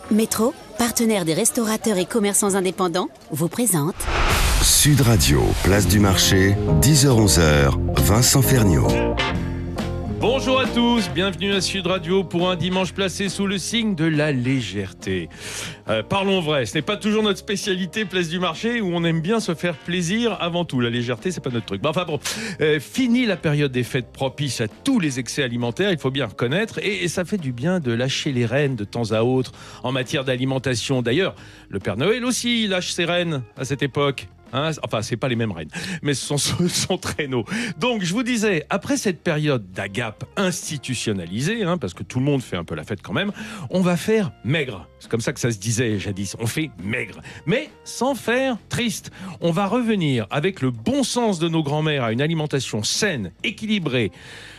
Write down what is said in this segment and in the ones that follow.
Métro, partenaire des restaurateurs et commerçants indépendants, vous présente Sud Radio, place du marché, 10h-11h, Vincent Ferniaud. Bonjour à tous, bienvenue à Sud Radio pour un dimanche placé sous le signe de la légèreté. Parlons vrai, ce n'est pas toujours notre spécialité place du marché où on aime bien se faire plaisir avant tout. La légèreté, c'est pas notre truc. Fini la période des fêtes propices à tous les excès alimentaires, il faut bien reconnaître, et ça fait du bien de lâcher les rênes de temps à autre en matière d'alimentation. D'ailleurs, le Père Noël aussi lâche ses rênes à cette époque. Enfin, c'est pas les mêmes rênes, mais ce sont son traîneau. Donc, je vous disais, après cette période d'agape institutionnalisée, parce que tout le monde fait un peu la fête quand même, on va faire maigre. C'est comme ça que ça se disait jadis. On fait maigre, mais sans faire triste. On va revenir avec le bon sens de nos grands-mères à une alimentation saine, équilibrée,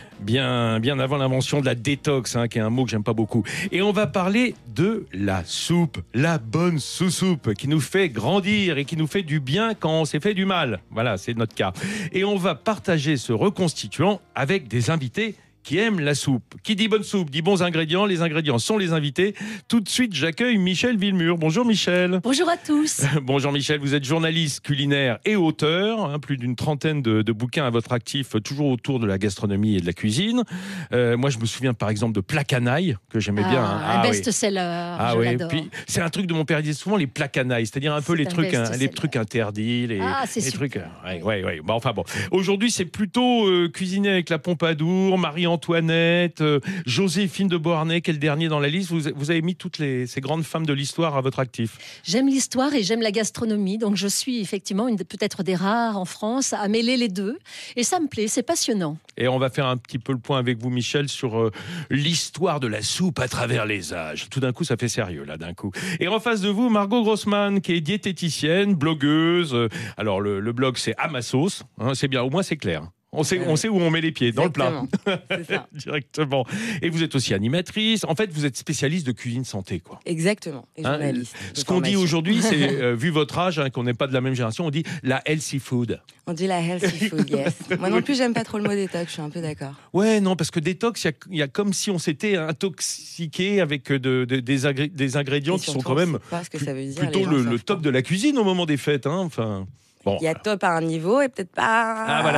bien avant l'invention de la détox, qui est un mot que j'aime pas beaucoup. Et on va parler de la soupe, la bonne sous-soupe qui nous fait grandir et qui nous fait du bien quand on s'est fait du mal. Voilà, c'est notre cas. Et on va partager ce reconstituant avec des invités qui aiment la soupe. Qui dit bonne soupe dit bons ingrédients. Les ingrédients sont les invités. Tout de suite, j'accueille Michel Villemur. Bonjour Michel. Bonjour à tous. Bonjour Michel, vous êtes journaliste culinaire et auteur. Plus d'une trentaine de bouquins à votre actif, toujours autour de la gastronomie et de la cuisine. Moi, je me souviens par exemple de Plats canailles, que j'aimais bien. Un best-seller, je l'adore. Puis, c'est un truc de mon père, il disait souvent les plats canailles, c'est-à-dire un peu les trucs interdits. Les trucs. Ouais. Bon. Aujourd'hui, c'est plutôt cuisiner avec la Pompadour, Marie-Antoinette, Joséphine de Beauharnais, qui est le dernier dans la liste. Vous avez mis toutes ces grandes femmes de l'histoire à votre actif. J'aime l'histoire et j'aime la gastronomie, donc je suis effectivement peut-être des rares en France à mêler les deux. Et ça me plaît, c'est passionnant. Et on va faire un petit peu le point avec vous, Michel, sur l'histoire de la soupe à travers les âges. Tout d'un coup, ça fait sérieux, là, d'un coup. Et en face de vous, Margot Grossman, qui est diététicienne, blogueuse. Alors, le blog, c'est à ma sauce. C'est bien, au moins, c'est clair. On sait où on met les pieds, Exactement. Dans le plat. C'est ça. Directement. Et vous êtes aussi animatrice. En fait, vous êtes spécialiste de cuisine santé, quoi. Exactement. Et journaliste. Ce qu'on dit aujourd'hui, c'est, vu votre âge, qu'on n'est pas de la même génération, on dit la healthy food. On dit la healthy food, yes. Moi non plus, j'aime pas trop le mot détox, je suis un peu d'accord. Ouais, non, parce que détox, il y a comme si on s'était intoxiqué avec des ingrédients qui sont quand même pas ce que ça veut dire, plutôt le top de la cuisine au moment des fêtes. Bon. Il y a top à un niveau et peut-être pas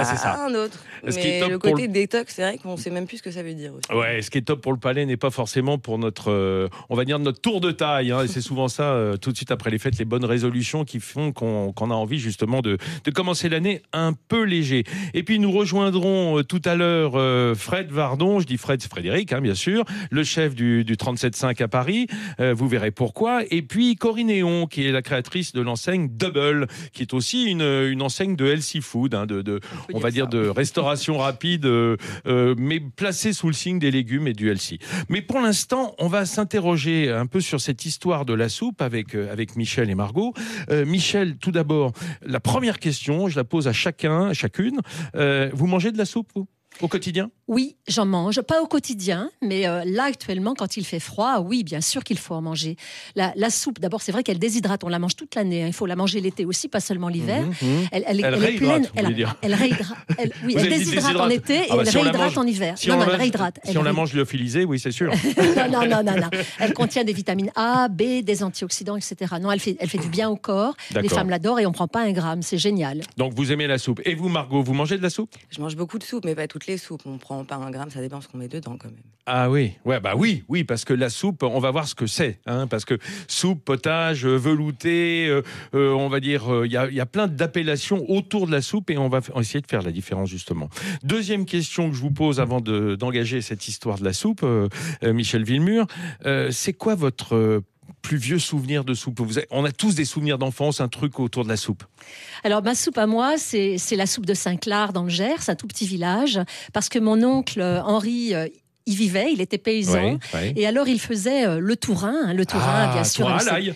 à un autre. Mais le côté détox, c'est vrai qu'on sait même plus ce que ça veut dire aussi. Ouais, ce qui est top pour le palais n'est pas forcément pour notre, on va dire notre tour de taille. Et c'est souvent ça, tout de suite après les fêtes, les bonnes résolutions qui font qu'on a envie justement de commencer l'année un peu léger. Et puis nous rejoindrons tout à l'heure Fred Vardon, je dis Fred, c'est Frédéric, bien sûr, le chef du 37.5 à Paris. Vous verrez pourquoi. Et puis Corinne Néon, qui est la créatrice de l'enseigne Double, qui est aussi une enseigne de healthy food, on va dire de restauration rapide, mais placée sous le signe des légumes et du healthy. Mais pour l'instant, on va s'interroger un peu sur cette histoire de la soupe avec Michel et Margot. Michel, tout d'abord, la première question, je la pose à chacune. Vous mangez de la soupe, vous, au quotidien ? Oui, j'en mange, pas au quotidien, mais là actuellement, quand il fait froid, oui, bien sûr qu'il faut en manger. La soupe, d'abord, c'est vrai qu'elle déshydrate, on la mange toute l'année, il faut la manger l'été aussi, pas seulement l'hiver. Elle est pleine, elle réhydrate. Oui, elle déshydrate en été et elle réhydrate en hiver. Si on la mange lyophilisée, oui, c'est sûr. Non. Elle contient des vitamines A, B, des antioxydants, etc. Non, elle fait du bien au corps. D'accord. Les femmes l'adorent et on prend pas un gramme, c'est génial. Donc vous aimez la soupe. Et vous, Margot, vous mangez de la soupe ? Je mange beaucoup de soupe, mais pas toutes les soupes. On prend pas un gramme, ça dépend ce qu'on met dedans quand même. Ah oui, oui, parce que la soupe, on va voir ce que c'est, parce que soupe, potage, velouté, on va dire, il y a plein d'appellations autour de la soupe et on va essayer de faire la différence justement. Deuxième question que je vous pose avant d'engager cette histoire de la soupe, Michel Villemur, c'est quoi votre plus vieux souvenir de soupe ? On a tous des souvenirs d'enfance, un truc autour de la soupe. Alors, ma soupe à moi, c'est la soupe de Saint-Clar dans le Gers, un tout petit village, parce que mon oncle Henri y vivait, il était paysan, Ouais. et alors il faisait le tourin, bien sûr. Tourin à l'ail.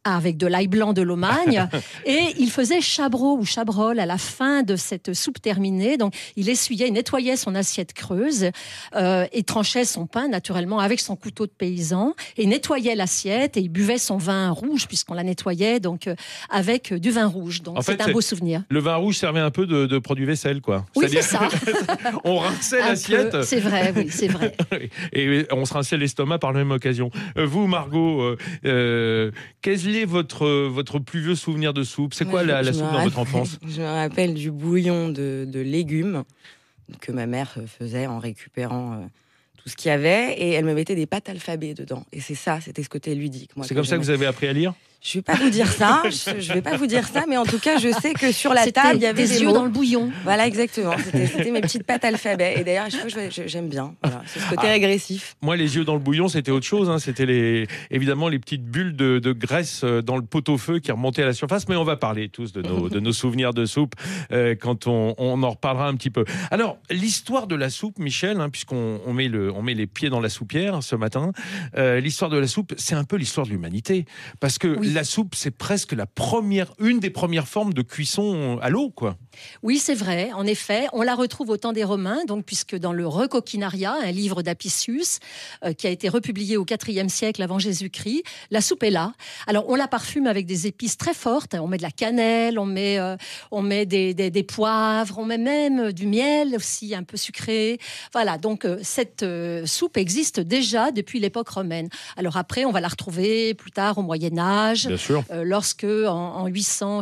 avec de l'ail blanc de Lomagne. Et il faisait chabrol ou chabrol à la fin de cette soupe terminée. Donc, il essuyait, il nettoyait son assiette creuse et tranchait son pain, naturellement, avec son couteau de paysan. Et nettoyait l'assiette et il buvait son vin rouge, puisqu'on la nettoyait donc, avec du vin rouge. Donc, c'est un beau souvenir. Le vin rouge servait un peu de produit vaisselle, quoi. Oui, c'est ça. On rinçait l'assiette. C'est vrai, oui, c'est vrai. Et on se rinçait l'estomac par la même occasion. Vous, Margot, quel est votre plus vieux souvenir de soupe? C'est quoi la soupe dans votre enfance? Je me rappelle du bouillon de légumes que ma mère faisait en récupérant tout ce qu'il y avait, et elle me mettait des pâtes alphabet dedans. Et c'était ce côté ludique. C'est comme ça que vous avez appris à lire? Je vais pas vous dire ça, mais en tout cas, je sais que sur la table, il y avait des yeux mots dans le bouillon. Voilà, exactement. C'était mes petites pâtes alphabet. Et d'ailleurs, à chaque fois, j'aime bien. Voilà, c'est ce côté régressif. Moi, les yeux dans le bouillon, c'était autre chose. Hein. C'était évidemment les petites bulles de graisse dans le pot-au-feu qui remontaient à la surface. Mais on va parler tous de nos souvenirs de soupe quand on en reparlera un petit peu. Alors, l'histoire de la soupe, Michel, hein, puisqu'on met les pieds dans la soupière ce matin, l'histoire de la soupe, c'est un peu l'histoire de l'humanité. Parce que la soupe, c'est presque une des premières formes de cuisson à l'eau, quoi. Oui, c'est vrai. En effet, on la retrouve au temps des Romains, donc, puisque dans le Recoquinaria, un livre d'Apicius, qui a été republié au IVe siècle avant Jésus-Christ, la soupe est là. Alors, on la parfume avec des épices très fortes. On met de la cannelle, on met des poivres, on met même du miel aussi, un peu sucré. Voilà, donc cette soupe existe déjà depuis l'époque romaine. Alors après, on va la retrouver plus tard au Moyen-Âge. Bien sûr. Lorsque, en 802,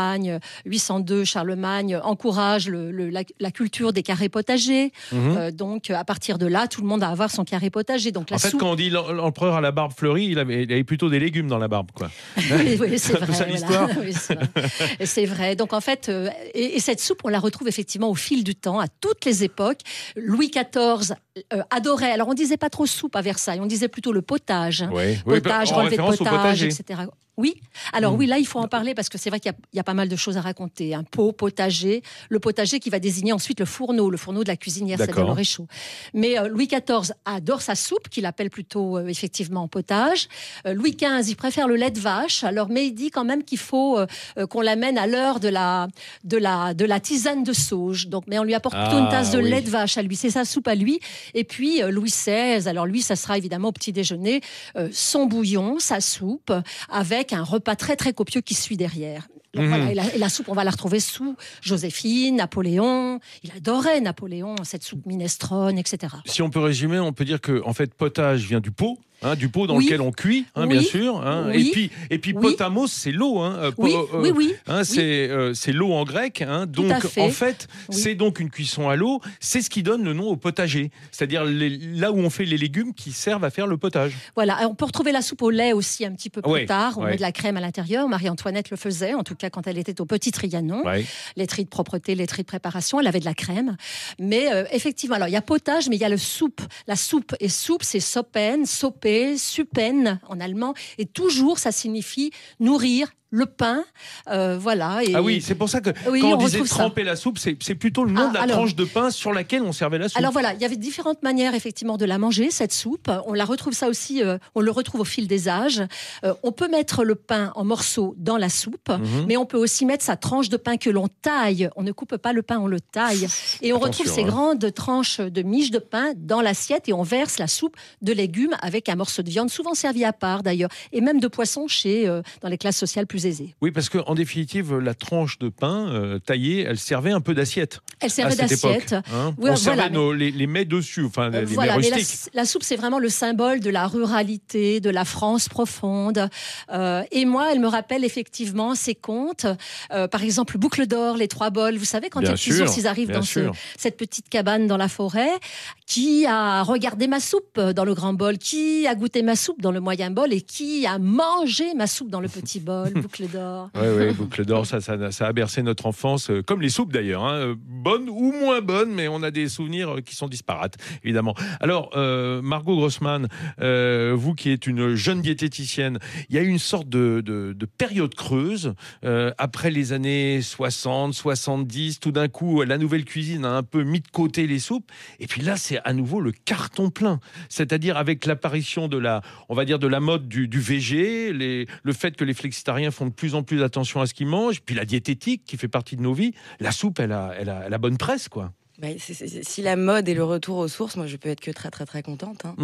Charlemagne encourage la culture des carrés potagers. Donc, à partir de là, tout le monde va avoir son carré potager. Donc, quand on dit l'empereur à la barbe fleurie, il avait plutôt des légumes dans la barbe, quoi. Oui, c'est vrai. Ça, l'histoire. Oui, c'est vrai. Donc, en fait, et cette soupe, on la retrouve effectivement au fil du temps, à toutes les époques. Louis XIV adorait. Alors, on disait pas trop soupe à Versailles, on disait plutôt le potage. Potage, relevé de potage, etc. Oui, alors oui, là, il faut en parler parce que c'est vrai qu'il y a pas mal de choses à raconter. Un pot, potager, le potager qui va désigner ensuite le fourneau de la cuisinière, c'est-à-dire le réchaud. Mais Louis XIV adore sa soupe, qu'il appelle plutôt effectivement potage. Louis XV, il préfère le lait de vache, mais il dit quand même qu'il faut qu'on l'amène à l'heure de la tisane de sauge. Donc, mais on lui apporte plutôt une tasse de lait de vache à lui, c'est sa soupe à lui. Et puis Louis XVI, alors lui, ça sera évidemment au petit déjeuner, son bouillon, sa soupe, avec un repas très très copieux qui suit derrière. Donc, voilà, et la soupe, on va la retrouver sous Joséphine, Napoléon. Il adorait Napoléon, cette soupe minestrone, etc. Si on peut résumer, on peut dire que en fait, potage vient du pot. Du pot dans lequel on cuit, bien sûr. Et puis potamos, c'est l'eau. C'est l'eau en grec. Donc en fait, c'est donc une cuisson à l'eau. C'est ce qui donne le nom au potager. C'est-à-dire là où on fait les légumes qui servent à faire le potage. Voilà. On peut retrouver la soupe au lait aussi un petit peu plus tard. On met de la crème à l'intérieur. Marie-Antoinette le faisait, en tout cas quand elle était au Petit Trianon. Laiterie de propreté, laiterie de préparation. Elle avait de la crème. Mais effectivement, alors il y a potage, mais il y a le soupe. La soupe et soupe, c'est sopen, sopé, suppen en allemand, et toujours ça signifie nourrir, le pain, voilà. Et... Ah oui, c'est pour ça que quand on disait tremper la soupe, c'est plutôt le nom de la tranche de pain sur laquelle on servait la soupe. Alors voilà, il y avait différentes manières effectivement de la manger, cette soupe. On la retrouve ça aussi, on le retrouve au fil des âges. On peut mettre le pain en morceaux dans la soupe, mais on peut aussi mettre sa tranche de pain que l'on taille. On ne coupe pas le pain, on le taille. Et on retrouve ces grandes tranches de miche de pain dans l'assiette et on verse la soupe de légumes avec un morceau de viande, souvent servi à part d'ailleurs, et même de poisson dans les classes sociales plus aisée. Oui, parce qu'en définitive, la tranche de pain taillée, elle servait un peu d'assiette. Elle servait d'assiette. On servait les mets dessus, les mets rustiques. La soupe, c'est vraiment le symbole de la ruralité, de la France profonde. Et moi, elle me rappelle effectivement ces contes. Par exemple, Boucle d'or, les 3 bols. Vous savez, quand les petits ours, ils arrivent dans cette petite cabane dans la forêt, qui a regardé ma soupe dans le grand bol, qui a goûté ma soupe dans le moyen bol et qui a mangé ma soupe dans le petit bol. Boucle d'or. Oui, Boucle d'or, ça a bercé notre enfance, comme les soupes d'ailleurs, hein, bonnes ou moins bonnes, mais on a des souvenirs qui sont disparates, évidemment. Alors, Margot Grossman, vous qui êtes une jeune diététicienne, il y a eu une sorte de période creuse après les années 60, 70, tout d'un coup, la nouvelle cuisine a un peu mis de côté les soupes, et puis là, c'est à nouveau le carton plein, c'est-à-dire avec l'apparition de la mode du végé, le fait que les flexitariens font de plus en plus attention à ce qu'ils mangent, puis la diététique qui fait partie de nos vies, la soupe, elle a la bonne presse, quoi. Si la mode est le retour aux sources, moi je peux être que très très très contente. Hein.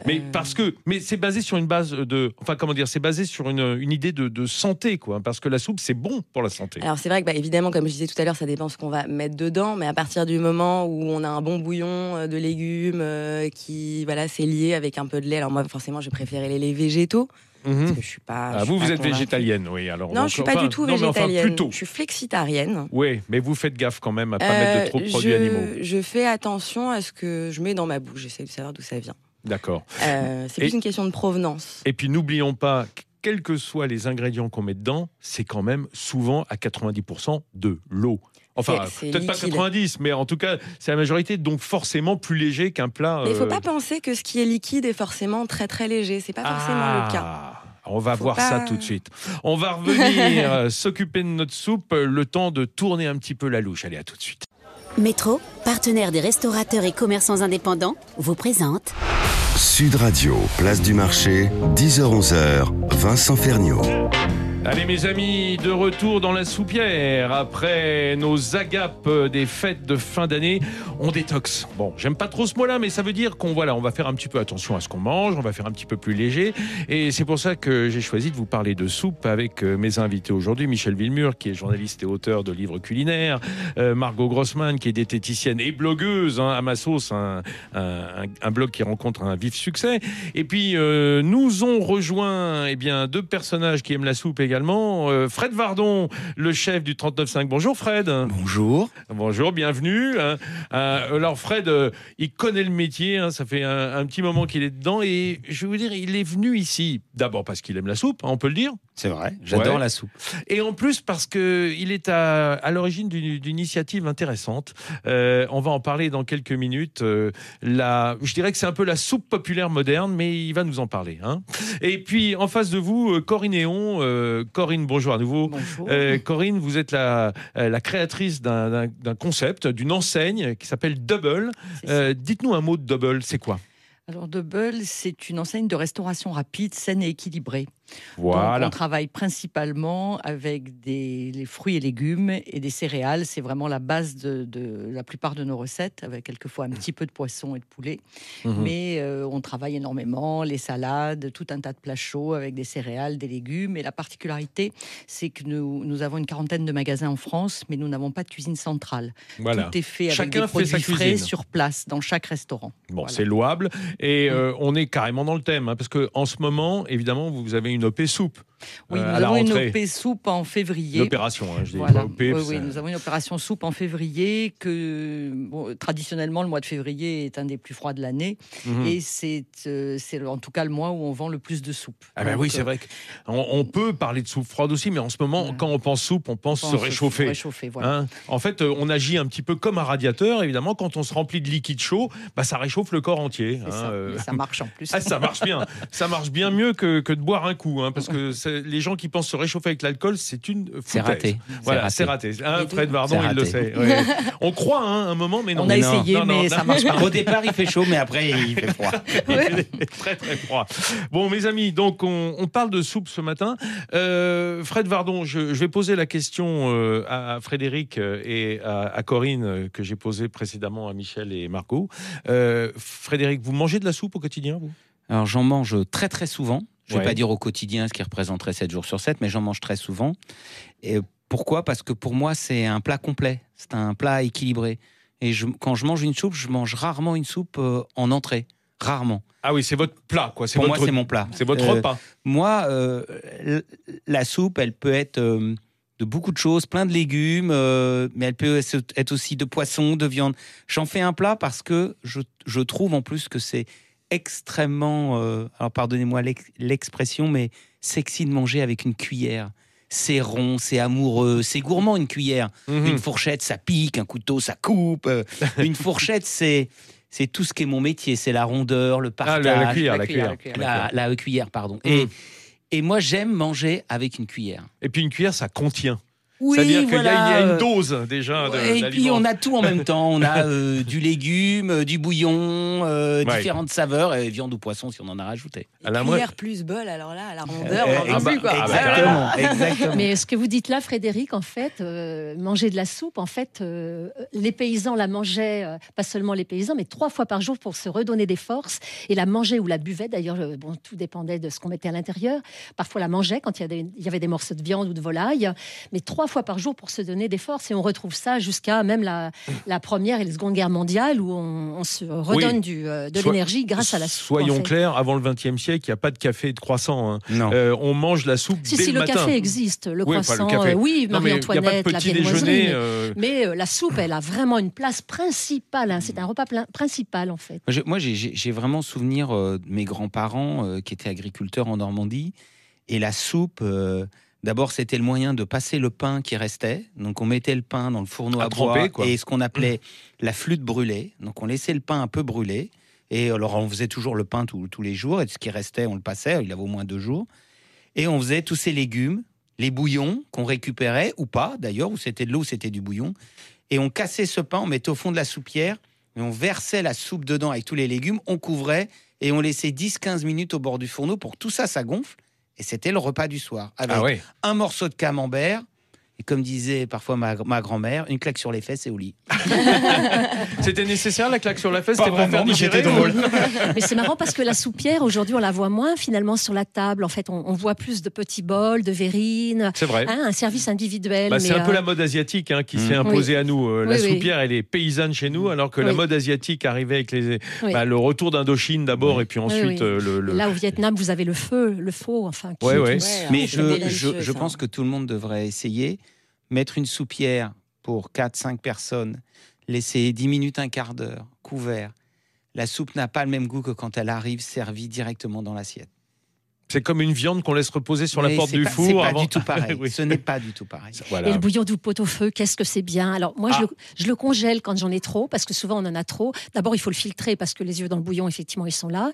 Mais c'est basé sur une base c'est basé sur une idée de santé, quoi. Parce que la soupe, c'est bon pour la santé. Alors c'est vrai que évidemment, comme je disais tout à l'heure, ça dépend ce qu'on va mettre dedans, mais à partir du moment où on a un bon bouillon de légumes qui c'est lié avec un peu de lait. Alors moi forcément, je préférais les laits végétaux. Parce que je suis pas. Vous êtes végétalienne, oui. Alors non, je suis pas du tout végétalienne. Plutôt. Je suis flexitarienne. Oui, mais vous faites gaffe quand même à pas mettre de trop de produits animaux. Je fais attention à ce que je mets dans ma bouche. J'essaie de savoir d'où ça vient. D'accord. C'est plus une question de provenance. Et puis n'oublions pas, quels que soient les ingrédients qu'on met dedans, c'est quand même souvent à 90% de l'eau. Enfin, c'est peut-être liquide. pas 90, mais en tout cas, c'est la majorité, donc forcément plus léger qu'un plat. Mais il ne faut pas penser que ce qui est liquide est forcément très très léger. C'est pas forcément le cas. On va voir ça tout de suite. On va revenir s'occuper de notre soupe, le temps de tourner un petit peu la louche. Allez, à tout de suite. Métro, partenaire des restaurateurs et commerçants indépendants, vous présente Sud Radio, place du marché, 10h-11h, Vincent Ferniaud. Allez mes amis, de retour dans la soupière. Après nos agapes des fêtes de fin d'année, on détoxe. Bon, j'aime pas trop ce mot-là, mais ça veut dire qu'on on va faire un petit peu attention à ce qu'on mange, on va faire un petit peu plus léger. Et c'est pour ça que j'ai choisi de vous parler de soupe avec mes invités aujourd'hui. Michel Villemur, qui est journaliste et auteur de livres culinaires. Margot Grossman, qui est diététicienne et blogueuse, à ma sauce, un blog qui rencontre un vif succès. Et puis, nous ont rejoint deux personnages qui aiment la soupe également. Fred Vardon, le chef du 39.5. Bonjour Fred. Bonjour. Bonjour, bienvenue. Alors Fred, il connaît le métier, ça fait un petit moment qu'il est dedans et je vais vous dire, il est venu ici d'abord parce qu'il aime la soupe, on peut le dire. C'est vrai, j'adore la soupe. Et en plus parce qu'il est à l'origine d'une initiative intéressante. On va en parler dans quelques minutes. Je dirais que c'est un peu la soupe populaire moderne, mais il va nous en parler. Et puis en face de vous, Corinne Héon. Corinne, bonjour à nouveau. Bonjour. Corinne, vous êtes la créatrice d'un concept, d'une enseigne qui s'appelle Double. Dites-nous un mot de Double, c'est quoi ? Alors Double, c'est une enseigne de restauration rapide, saine et équilibrée. Voilà. Donc, on travaille principalement avec les fruits et légumes et des céréales. C'est vraiment la base de la plupart de nos recettes, avec quelquefois un petit peu de poisson et de poulet. Mais on travaille énormément, les salades, tout un tas de plats chauds avec des céréales, des légumes. Et la particularité, c'est que nous avons une quarantaine de magasins en France, mais nous n'avons pas de cuisine centrale. Voilà. Tout est fait Chacun avec des fait sa produits frais cuisine sur place, dans chaque restaurant. Bon, c'est louable. Et on est carrément dans le thème, parce qu'en ce moment, évidemment, vous avez une OP soupe. Oui, nous à la avons une rentrée. OP soupe en février. L'opération, je dis Voilà. pas OP. Oui, nous avons une opération soupe en février traditionnellement, le mois de février est un des plus froids de l'année. Et c'est en tout cas le mois où on vend le plus de soupe. Oui, c'est vrai qu'on peut parler de soupe froide aussi, mais en ce moment, quand on pense soupe, on pense se réchauffer. Voilà. En fait, on agit un petit peu comme un radiateur. Évidemment, quand on se remplit de liquide chaud, ça réchauffe le corps entier. Ça marche en plus. Ça marche bien. Ça marche bien mieux que de boire un coup, parce que les gens qui pensent se réchauffer avec l'alcool, c'est une foutaise. C'est raté. Voilà, c'est raté. Fred Vardon, il le sait. Ouais. On croit un moment, mais non. On a essayé, mais ça marche pas. Au départ, il fait chaud, mais après, il fait froid. Très, très froid. Bon, mes amis, donc on parle de soupe ce matin. Fred Vardon, je vais poser la question à Frédéric et à Corinne que j'ai posée précédemment à Michel et Margot. Frédéric, vous mangez de la soupe au quotidien, vous ? Alors, j'en mange très, très souvent. Je ne vais pas dire au quotidien, ce qui représenterait 7 jours sur 7, mais j'en mange très souvent. Et pourquoi ? Parce que pour moi, c'est un plat complet. C'est un plat équilibré. Et quand je mange une soupe, je mange rarement une soupe en entrée. Rarement. Ah oui, c'est votre plat, quoi. Pour moi, c'est mon plat. C'est votre repas. Moi, la soupe, elle peut être de beaucoup de choses, plein de légumes, mais elle peut être aussi de poisson, de viande. J'en fais un plat parce que je trouve en plus que c'est extrêmement, alors pardonnez-moi l'expression, mais sexy de manger avec une cuillère. c'est rond, c'est amoureux, c'est gourmand une cuillère. Une fourchette, ça pique, un couteau, ça coupe. Une fourchette, c'est tout ce qui est mon métier, c'est la rondeur, le partage. La cuillère. La cuillère, pardon. Et moi, j'aime manger avec une cuillère. Et puis une cuillère, ça contient. Oui, c'est-à-dire voilà. qu'il y a une dose déjà Et puis on a tout en même temps. On a du légume, du bouillon, différentes saveurs, et viande ou poisson si on en a rajouté. Cuillère plus bol, alors là, à la rondeur, on n'en plus, quoi. Exactement. Mais ce que vous dites là, Frédéric, en fait, manger de la soupe, en fait, les paysans la mangeaient, pas seulement les paysans, mais 3 fois par jour pour se redonner des forces, et la mangeaient ou la buvaient. D'ailleurs, tout dépendait de ce qu'on mettait à l'intérieur. Parfois la mangeaient quand il y avait des morceaux de viande ou de volaille, mais 3 fois par jour pour se donner des forces. Et on retrouve ça jusqu'à même la Première et la Seconde Guerre mondiale, où on se redonne de l'énergie grâce à la soupe. Soyons clairs, avant le XXe siècle, il n'y a pas de café et de croissant. Hein. Non. On mange la soupe dès le matin. Le café existe, le croissant, café. oui, Non, Marie-Antoinette, la viennoiserie. déjeuner. Mais la soupe, elle a vraiment une place principale. Hein. C'est un repas principal, en fait. Moi, j'ai vraiment souvenir de mes grands-parents qui étaient agriculteurs en Normandie. Et la soupe... D'abord, c'était le moyen de passer le pain qui restait. Donc, on mettait le pain dans le fourneau à bois et ce qu'on appelait la flûte brûlée. Donc, on laissait le pain un peu brûler. Et alors, on faisait toujours le pain tous les jours. Et ce qui restait, on le passait. Il avait au moins 2 jours. Et on faisait tous ces légumes, les bouillons qu'on récupérait, ou pas d'ailleurs, où c'était de l'eau, c'était du bouillon. Et on cassait ce pain, on mettait au fond de la soupière. Et on versait la soupe dedans avec tous les légumes. On couvrait et on laissait 10-15 minutes au bord du fourneau pour que tout ça, ça gonfle. Et c'était le repas du soir, avec un morceau de camembert, et comme disait parfois ma grand-mère, une claque sur les fesses et au lit. C'était nécessaire, la claque sur la fesse? Pas vraiment, mais c'était drôle. Mais c'est marrant parce que la soupière, aujourd'hui, on la voit moins finalement sur la table. En fait, on voit plus de petits bols, de verrines. C'est vrai. Un service individuel. C'est un peu la mode asiatique qui s'est imposée à nous. La soupière, elle est paysanne chez nous, alors que la mode asiatique arrivait avec le retour d'Indochine d'abord, et puis ensuite... Là, au Vietnam, vous avez le faux, enfin. Mais je pense que tout le monde devrait essayer. Mettre une soupière pour 4-5 personnes, laisser 10 minutes, un quart d'heure, couvert. La soupe n'a pas le même goût que quand elle arrive servie directement dans l'assiette. C'est comme une viande qu'on laisse reposer sur la porte du four. C'est pas du tout pareil. Ce n'est pas du tout pareil. Voilà. Et le bouillon du pot-au-feu, qu'est-ce que c'est bien. Alors moi, je le congèle quand j'en ai trop, parce que souvent on en a trop. D'abord, il faut le filtrer parce que les œufs dans le bouillon, effectivement, ils sont là.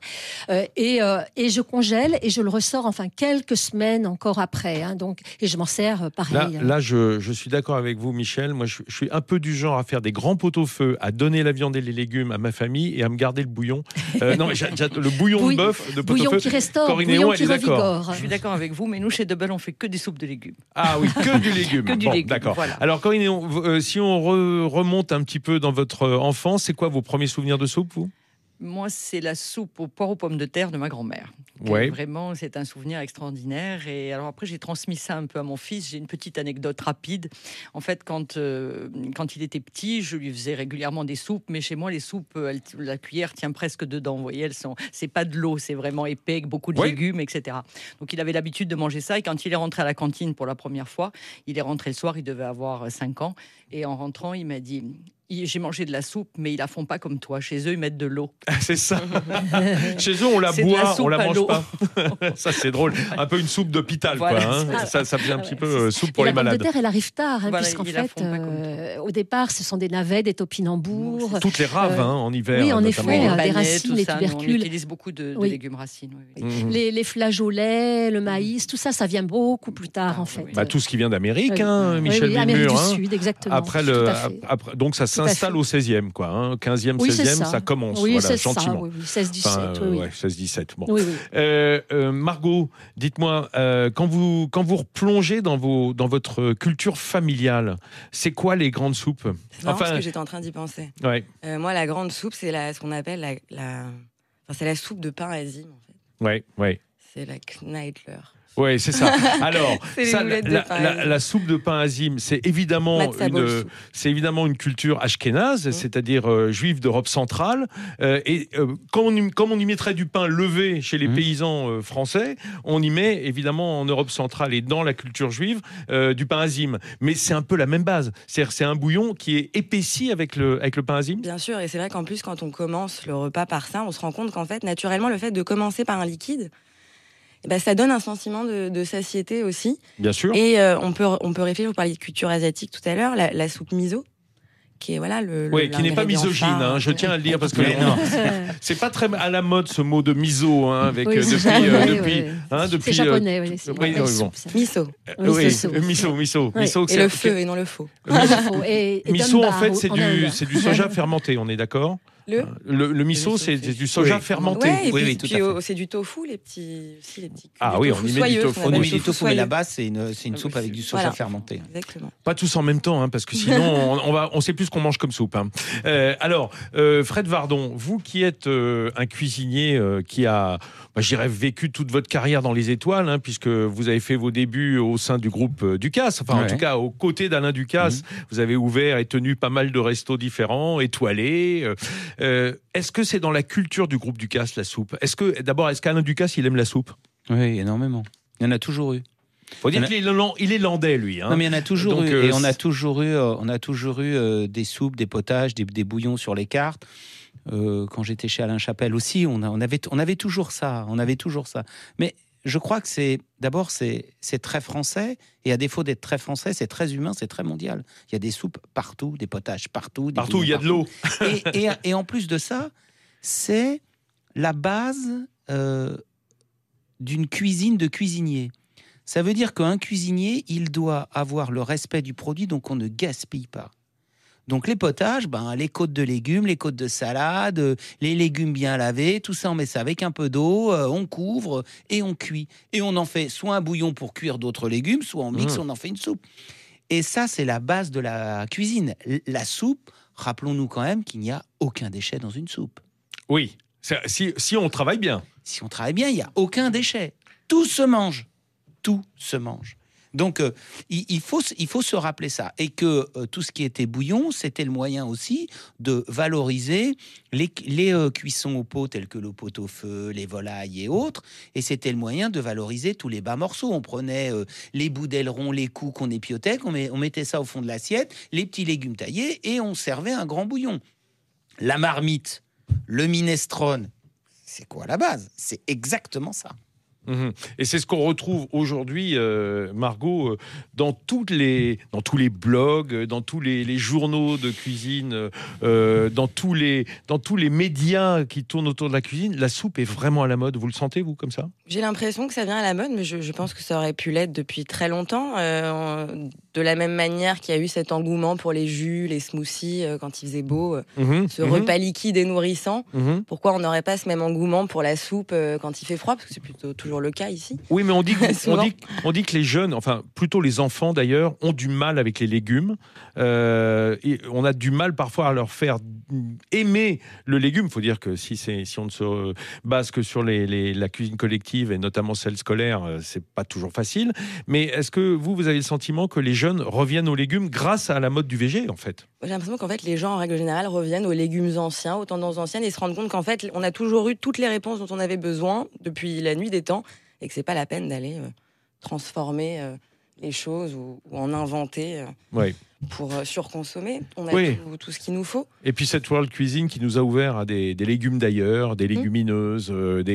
Et je congèle et je le ressors quelques semaines encore après. Hein, donc, et je m'en sers pareil. Là, je suis d'accord avec vous, Michel. Moi, je suis un peu du genre à faire des grands pot-au-feu, à donner la viande et les légumes à ma famille et à me garder le bouillon. Non, mais le bouillon de bœuf, de pot-au-feu. Bouillon qui restaure, bouillon qui revigore. Je suis d'accord avec vous, mais nous, chez Double, on fait que des soupes de légumes. Ah oui, que du légume. Que du légume, d'accord. Voilà. Alors, Corinne, si on remonte un petit peu dans votre enfance, c'est quoi vos premiers souvenirs de soupe, vous ? Moi, c'est la soupe aux poires aux pommes de terre de ma grand-mère. Vraiment, c'est un souvenir extraordinaire. Et alors après, j'ai transmis ça un peu à mon fils. J'ai une petite anecdote rapide. En fait, quand il était petit, je lui faisais régulièrement des soupes. Mais chez moi, les soupes, la cuillère tient presque dedans. Vous voyez, c'est pas de l'eau, c'est vraiment épais, avec beaucoup de légumes, etc. Donc, il avait l'habitude de manger ça. Et quand il est rentré à la cantine pour la première fois, il est rentré le soir, il devait avoir 5 ans. Et en rentrant, il m'a dit... J'ai mangé de la soupe, mais ils la font pas comme toi. Chez eux, ils mettent de l'eau. C'est ça. Chez eux, on la boit, on la mange pas. Ça, c'est drôle. Un peu une soupe d'hôpital, quoi. Hein. Ça fait un petit peu soupe pour les malades. La pomme de terre, elle arrive tard, puisqu'en fait, au départ, ce sont des navets, des topinambours. Toutes les raves, en hiver. Oui, en effet, des racines, les tubercules. On utilise beaucoup de légumes racines. Les flageolets, le maïs, tout ça, ça vient beaucoup plus tard, en fait. Tout ce qui vient d'Amérique, Michel Vimur. Amérique du Sud, exactement. Donc, ça s'installe au 16e, quoi. 15e, 16e, ça commence, gentiment. Oui, 16-17. 16-17. Bon. Margot, dites-moi, quand vous replongez dans votre culture familiale, c'est quoi les grandes soupes ? Parce que j'étais en train d'y penser. Moi, la grande soupe, c'est ce qu'on appelle c'est la soupe de pain azime, en fait. Oui. C'est la Kneidler. Oui, c'est ça. Alors, la soupe de pain azime, c'est évidemment une culture ashkénaze, c'est-à-dire juive d'Europe centrale. Comme on y mettrait du pain levé chez les paysans français, on y met évidemment en Europe centrale et dans la culture juive du pain azime. Mais c'est un peu la même base. C'est-à-dire c'est un bouillon qui est épaissi avec le pain azime. Bien sûr, et c'est vrai qu'en plus, quand on commence le repas par ça, on se rend compte qu'en fait, naturellement, le fait de commencer par un liquide, Ça donne un sentiment de satiété aussi. Bien sûr. Et on peut réfléchir, vous parliez de culture asiatique tout à l'heure, la soupe miso, qui est qui n'est pas misogyne, hein, je tiens à le dire, parce que c'est pas très à la mode ce mot de miso, hein, avec depuis. C'est japonais, miso. Miso. Et le feu et non le faux. Miso, en fait, c'est du soja fermenté, on est d'accord? Le miso, c'est du soja fermenté. Oui, tout à fait. C'est du tofu, les petits. Ah oui, on y met du tofu. On y met du tofu, mais la base, c'est une soupe avec du soja fermenté. Exactement. Pas tous en même temps, hein, parce que sinon, on sait plus ce qu'on mange comme soupe. Hein. Alors, Fred Vardon, vous qui êtes un cuisinier qui a, je dirais, vécu toute votre carrière dans les étoiles, hein, puisque vous avez fait vos débuts au sein du groupe Ducasse, en tout cas, aux côtés d'Alain Ducasse, vous avez ouvert et tenu pas mal de restos différents, étoilés. Est-ce que c'est dans la culture du groupe Ducasse, la soupe? Est-ce qu'Alain Ducasse, il aime la soupe? Oui, énormément. Il y en a toujours eu. Faut dire qu'il est landais, lui. Hein. Non, mais il y en a toujours eu. Et on a toujours eu des soupes, des potages, des bouillons sur les cartes. Quand j'étais chez Alain Chapelle aussi, on avait toujours ça. Mais je crois que c'est très français, et à défaut d'être très français, c'est très humain, c'est très mondial. Il y a des soupes partout, des potages partout. Partout, il y a de l'eau. et en plus de ça, c'est la base d'une cuisine de cuisinier. Ça veut dire qu'un cuisinier, il doit avoir le respect du produit, donc on ne gaspille pas. Donc les potages, les côtes de légumes, les côtes de salade, les légumes bien lavés, tout ça, on met ça avec un peu d'eau, on couvre et on cuit. Et on en fait soit un bouillon pour cuire d'autres légumes, soit on mixe, on en fait une soupe. Et ça, c'est la base de la cuisine. La soupe, rappelons-nous quand même qu'il n'y a aucun déchet dans une soupe. Oui, si on travaille bien. Si on travaille bien, il n'y a aucun déchet. Tout se mange. Tout se mange. Donc, il faut se rappeler ça. Et que tout ce qui était bouillon, c'était le moyen aussi de valoriser les cuissons au pot, tels que le pot-au-feu, les volailles et autres. Et c'était le moyen de valoriser tous les bas morceaux. On prenait les bouts d'aileron, les coups qu'on épiotait, on mettait ça au fond de l'assiette, les petits légumes taillés, et on servait un grand bouillon. La marmite, le minestrone, c'est quoi la base? C'est exactement ça. Et c'est ce qu'on retrouve aujourd'hui, Margot, dans tous les blogs, dans tous les journaux de cuisine, dans tous les médias qui tournent autour de la cuisine. La soupe est vraiment à la mode. Vous le sentez, vous, comme ça? J'ai l'impression que ça vient à la mode, mais je pense que ça aurait pu l'être depuis très longtemps. De la même manière qu'il y a eu cet engouement pour les jus, les smoothies, quand il faisait beau, ce repas liquide et nourrissant. Pourquoi on n'aurait pas ce même engouement pour la soupe quand il fait froid? Parce que c'est plutôt toujours le cas ici. Oui, mais on dit que les jeunes, enfin plutôt les enfants d'ailleurs, ont du mal avec les légumes. Et on a du mal parfois à leur faire aimer le légume. Il faut dire que si on ne se base que sur la cuisine collective et notamment celle scolaire, c'est pas toujours facile. Mais est-ce que vous avez le sentiment que les jeunes reviennent aux légumes grâce à la mode du végé, en fait? J'ai l'impression qu'en fait, les gens, en règle générale, reviennent aux légumes anciens, aux tendances anciennes, et se rendent compte qu'en fait, on a toujours eu toutes les réponses dont on avait besoin depuis la nuit des temps, et que c'est pas la peine d'aller transformer les choses ou en inventer pour surconsommer. On a tout ce qu'il nous faut. Et puis cette World Cuisine qui nous a ouvert à des légumes d'ailleurs, des légumineuses,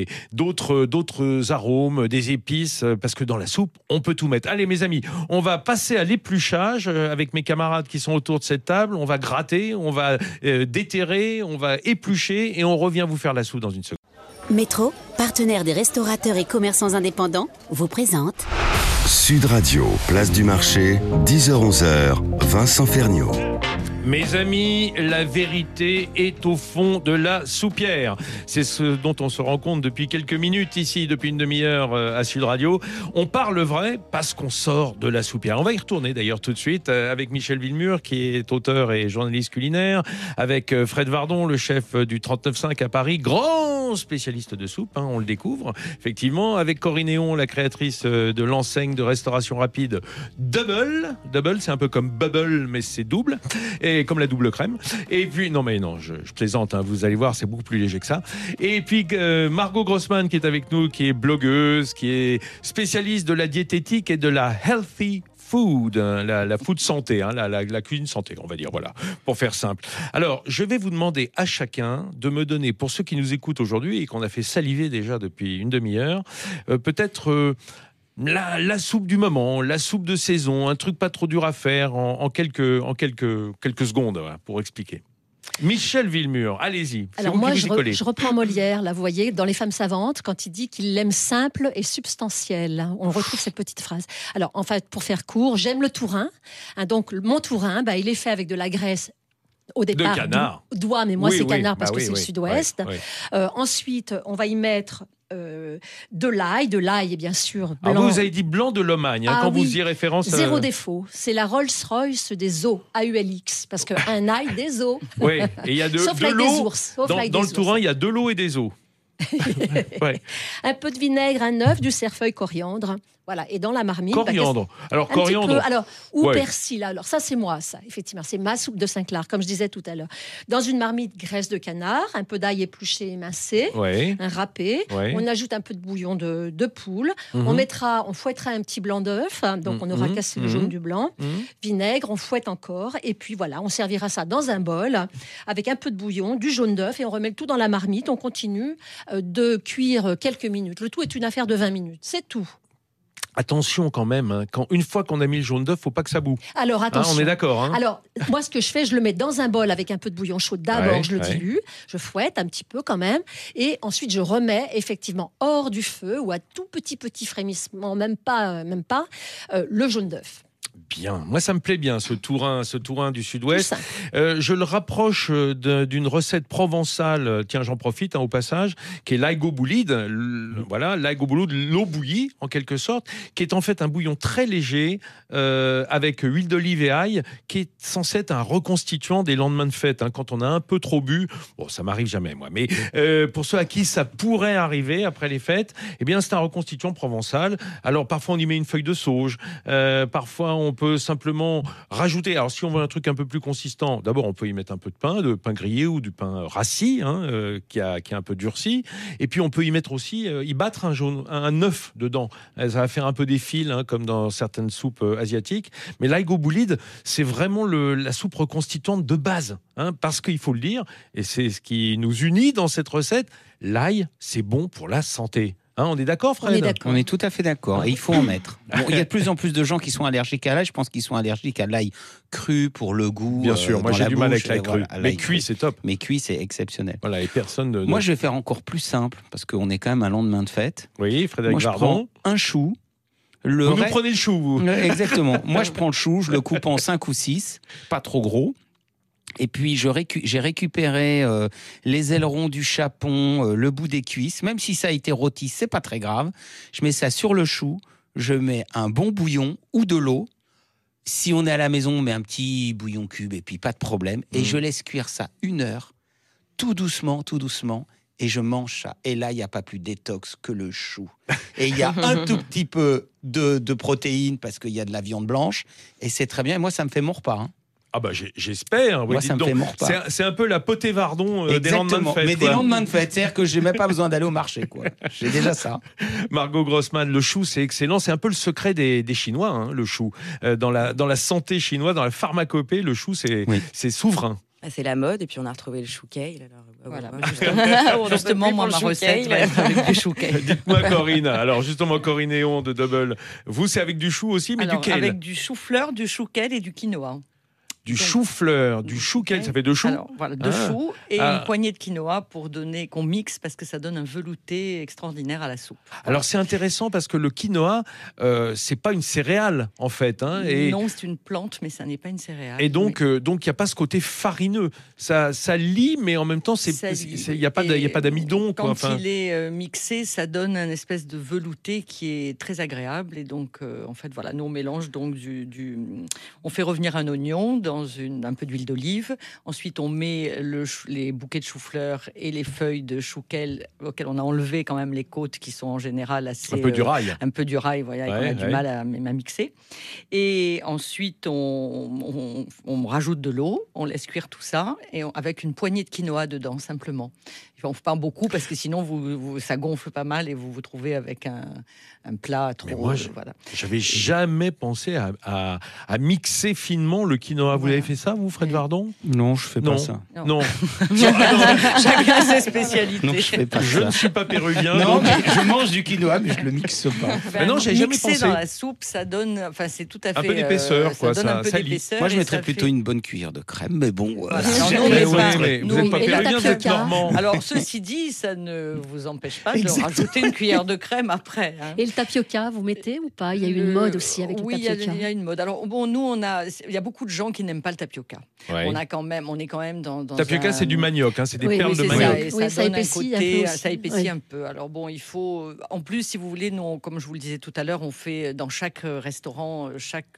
d'autres arômes, des épices, parce que dans la soupe, on peut tout mettre. Allez mes amis, on va passer à l'épluchage avec mes camarades qui sont autour de cette table. On va gratter, on va déterrer, on va éplucher et on revient vous faire la soupe dans une seconde. Métro, partenaire des restaurateurs et commerçants indépendants, vous présente Sud Radio, place du marché, 10h-11h, Vincent Ferniaud. Mes amis, la vérité est au fond de la soupière. C'est ce dont on se rend compte depuis quelques minutes ici, depuis une demi-heure à Sud Radio. On parle vrai parce qu'on sort de la soupière. On va y retourner d'ailleurs tout de suite avec Michel Villemur qui est auteur et journaliste culinaire, avec Fred Vardon, le chef du 39.5 à Paris, grand spécialiste de soupe, on le découvre effectivement, avec Corinne Néon, la créatrice de l'enseigne de restauration rapide Double. Double, c'est un peu comme Bubble, mais c'est double. Et comme la double crème. Et puis, non, je plaisante, vous allez voir, c'est beaucoup plus léger que ça. Et puis, Margot Grossman qui est avec nous, qui est blogueuse, qui est spécialiste de la diététique et de la healthy food, la food santé, la cuisine santé, on va dire, voilà, pour faire simple. Alors, je vais vous demander à chacun de me donner, pour ceux qui nous écoutent aujourd'hui et qu'on a fait saliver déjà depuis une demi-heure, peut-être la soupe du moment, la soupe de saison, un truc pas trop dur à faire en quelques secondes, voilà, pour expliquer. Michel Villemur, allez-y. Alors moi, je reprends Molière, là, vous voyez, dans Les Femmes savantes, quand il dit qu'il l'aime simple et substantiel. On retrouve cette petite phrase. Alors, en fait, pour faire court, j'aime le tourin. Donc, mon tourin, il est fait avec de la graisse. Au départ, de canard. D'oie, mais moi, c'est canard parce que c'est le oui, sud-ouest. Ensuite, on va y mettre de l'ail, et bien sûr blanc. Alors vous avez dit blanc de Lomagne, quand vous y référence. Zéro défaut. C'est la Rolls-Royce des os, AULX, parce qu'un ail, des os. Oui, et il y a de l'eau. Dans le tourin, il y a de l'eau et des os. Ouais. Un peu de vinaigre, un œuf, du cerfeuil, coriandre. Voilà, et dans la marmite. Coriandre. Alors, coriandre. Persil. Alors, ça, c'est moi, ça. Effectivement, c'est ma soupe de Saint-Clar, comme je disais tout à l'heure. Dans une marmite, graisse de canard, un peu d'ail épluché, émincé, un râpé. On ajoute un peu de bouillon de poule. On fouettera un petit blanc d'œuf. Donc, on aura cassé le jaune du blanc. Vinaigre, on fouette encore. Et puis, voilà, on servira ça dans un bol avec un peu de bouillon, du jaune d'œuf. Et on remet le tout dans la marmite. On continue de cuire quelques minutes. Le tout est une affaire de 20 minutes. C'est tout. Attention quand même, une fois qu'on a mis le jaune d'œuf, faut pas que ça boue. Alors attention. On est d'accord. Alors moi, ce que je fais, je le mets dans un bol avec un peu de bouillon chaud. D'abord, je le dilue, je fouette un petit peu quand même, et ensuite je remets effectivement hors du feu ou à tout petit frémissement, même pas, le jaune d'œuf. Bien, moi ça me plaît bien ce tourin du sud-ouest. Je le rapproche d'une recette provençale, tiens j'en profite au passage, qui est l'aigoboulides. Voilà, l'aigoboulides, l'eau bouillie en quelque sorte, qui est en fait un bouillon très léger avec huile d'olive et ail, qui est censé être un reconstituant des lendemains de fête. Quand on a un peu trop bu, bon ça m'arrive jamais moi, mais pour ceux à qui ça pourrait arriver après les fêtes, eh bien c'est un reconstituant provençal. Alors parfois on y met une feuille de sauge, parfois on peut simplement rajouter, alors si on veut un truc un peu plus consistant, d'abord on peut y mettre un peu de pain grillé ou du pain rassis, qui a un peu durci, et puis on peut y mettre aussi, y battre un œuf dedans. Ça va faire un peu des fils, comme dans certaines soupes asiatiques, mais l'aigoboulides, c'est vraiment la soupe reconstituante de base, parce qu'il faut le dire, et c'est ce qui nous unit dans cette recette, l'ail, c'est bon pour la santé. On est d'accord, Fred ? On est tout à fait d'accord. Et il faut en mettre. Bon, il y a de plus en plus de gens qui sont allergiques à l'ail. Je pense qu'ils sont allergiques à l'ail cru pour le goût. Bien sûr, moi j'ai du mal avec l'ail cru. Mais cuit, c'est top. Mais cuit, c'est exceptionnel. Voilà, et personne. Moi, je vais faire encore plus simple parce qu'on est quand même un lendemain de fête. Oui, Frédéric Vardon. Moi, je prends un chou. Vous prenez le chou, vous ? Exactement. Moi, je prends le chou, je le coupe en 5 ou 6, pas trop gros. Et puis j'ai récupéré les ailerons du chapon, le bout des cuisses. Même si ça a été rôti, c'est pas très grave. Je mets ça sur le chou. Je mets un bon bouillon ou de l'eau. Si on est à la maison, on met un petit bouillon cube et puis pas de problème. Et je laisse cuire ça 1 heure, tout doucement. Et je mange ça. Et là, il n'y a pas plus détox que le chou. Et il y a un tout petit peu de protéines parce qu'il y a de la viande blanche. Et c'est très bien. Et moi, ça me fait mon repas. Ah bah j'espère. Moi, ça me fait mon repas. C'est un peu la potée Vardon des lendemains de fête. Mais des lendemains de fête, c'est-à-dire que j'ai même pas besoin d'aller au marché, quoi. J'ai déjà ça. Margot Grossman, le chou, c'est excellent. C'est un peu le secret des Chinois, le chou. Dans la santé chinoise, dans la pharmacopée, le chou, c'est souverain. C'est la mode, et puis on a retrouvé le chou kale. Voilà, justement, moi, ma recette va être avec du chou kale. Dites-moi, Corinne. Alors, justement, Corinne Néon de Double. Vous, c'est avec du chou aussi, mais du kale. Avec du chou-fleur, du chou kale et du quinoa. Du chou-fleur, du chou-kale, ça fait 2 choux. Alors, voilà, 2 choux et une poignée de quinoa pour qu'on mixe parce que ça donne un velouté extraordinaire à la soupe. Alors c'est intéressant parce que le quinoa, c'est pas une céréale en fait. Non, c'est une plante, mais ça n'est pas une céréale. Et donc il n'y a pas ce côté farineux. Ça lie, mais en même temps, il n'y a pas d'amidon. Quand il est mixé, ça donne un espèce de velouté qui est très agréable. Et donc, en fait, voilà, nous on mélange donc on fait revenir un oignon dans un peu d'huile d'olive. Ensuite, on met les bouquets de chou-fleur et les feuilles de chou-kale auxquelles on a enlevé quand même les côtes qui sont en général assez... Un peu du rail. Un peu du rail, voilà, et qu'on a du mal à mixer. Et ensuite, on rajoute de l'eau, on laisse cuire tout ça, et avec une poignée de quinoa dedans, simplement. pas beaucoup parce que sinon ça gonfle pas mal et vous vous trouvez avec un plat trop. Mais moi, j'avais jamais pensé à mixer finement le quinoa. Vous avez fait ça, vous, Fred Vardon? Non, je fais pas ça. Non. Chacun ses spécialités. Non, je fais pas Je ça. ne suis pas péruvien. Non, donc- mais je mange du quinoa, mais je le mixe pas. Mais non, j'ai jamais mixer pensé. dans la soupe, ça donne, enfin c'est tout à fait Un peu d'épaisseur, quoi, Ça donne un peu ça lie. d'épaisseur. Moi, je et mettrais ça plutôt fait- une bonne cuillère de crème, mais bon. Voilà. Alors, nous, on Mais met oui, pas- mais vous nous, n'êtes pas et la péruvien, vous êtes tapioca. normand. Alors ceci dit, ça ne vous empêche pas de Exactement. rajouter une cuillère de crème après. Hein. Et le tapioca, vous mettez ou pas? Il y a eu une mode aussi avec oui, le tapioca. il y a une mode. Alors bon, nous il y a beaucoup de gens qui n'aiment pas le tapioca. Ouais. On est quand même dans Tapioca, c'est du manioc, hein, c'est des Oui, perles oui, de c'est manioc. ça. Et Oui, ça donne épaissit un peu aussi. ça épaissit Oui. un peu. Alors bon, il faut. En plus, si vous voulez, nous, comme je vous le disais tout à l'heure, on fait dans chaque restaurant, chaque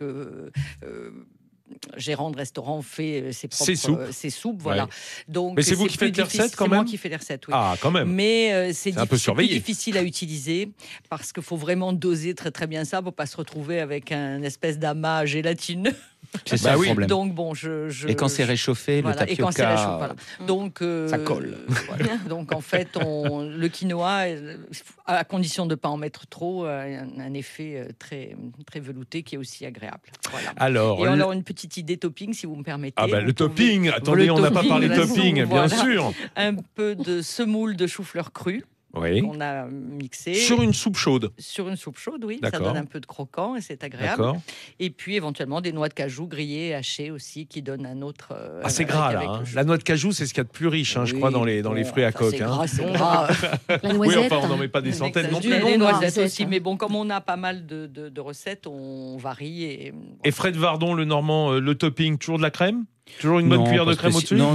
gérant de restaurant fait ses propres ses soupes, voilà. Ouais. Donc, Mais c'est vous c'est qui plus faites les difficile. recettes quand C'est même. moi qui fais les recettes, oui. Ah, quand même. Mais c'est un peu plus surveillé. difficile à utiliser parce qu'il faut vraiment doser très très bien ça pour pas se retrouver avec un espèce d'amas gélatineux. C'est ça Bah le oui. problème. Donc bon, Et quand c'est réchauffé, voilà, le et quand c'est réchaud, tapioca, voilà. Donc ça colle. voilà. Donc en fait, le quinoa, à condition de ne pas en mettre trop, a un effet très très velouté qui est aussi agréable. Voilà. Alors, Et alors une petite idée topping, si vous me permettez. ah bah Vous le pouvez- topping. Attendez, le on n'a pas topping parlé de de la topping, soupe, bien voilà. sûr. Un peu de semoule de chou-fleur cru Oui. qu'on a mixé. Sur une soupe chaude. Sur une soupe chaude, oui. Ça D'accord. donne un peu de croquant et c'est agréable. D'accord. Et puis éventuellement des noix de cajou grillées, hachées aussi, qui donnent un autre. Ah, c'est gras là. avec Hein. le chou. La noix de cajou, c'est ce qu'il y a de plus riche, hein, je crois, dans les fruits à coque. C'est hein. gras, c'est gras. La Oui, noisette. enfin, on n'en met pas des centaines non plus. Les Non, noisettes noisettes, aussi, hein. mais bon, comme on a pas mal de recettes, on varie. Et Fred Vardon, le Normand, le topping, toujours de la crème? Toujours une bonne Non, cuillère de pas crème spéci- au-dessus? Non,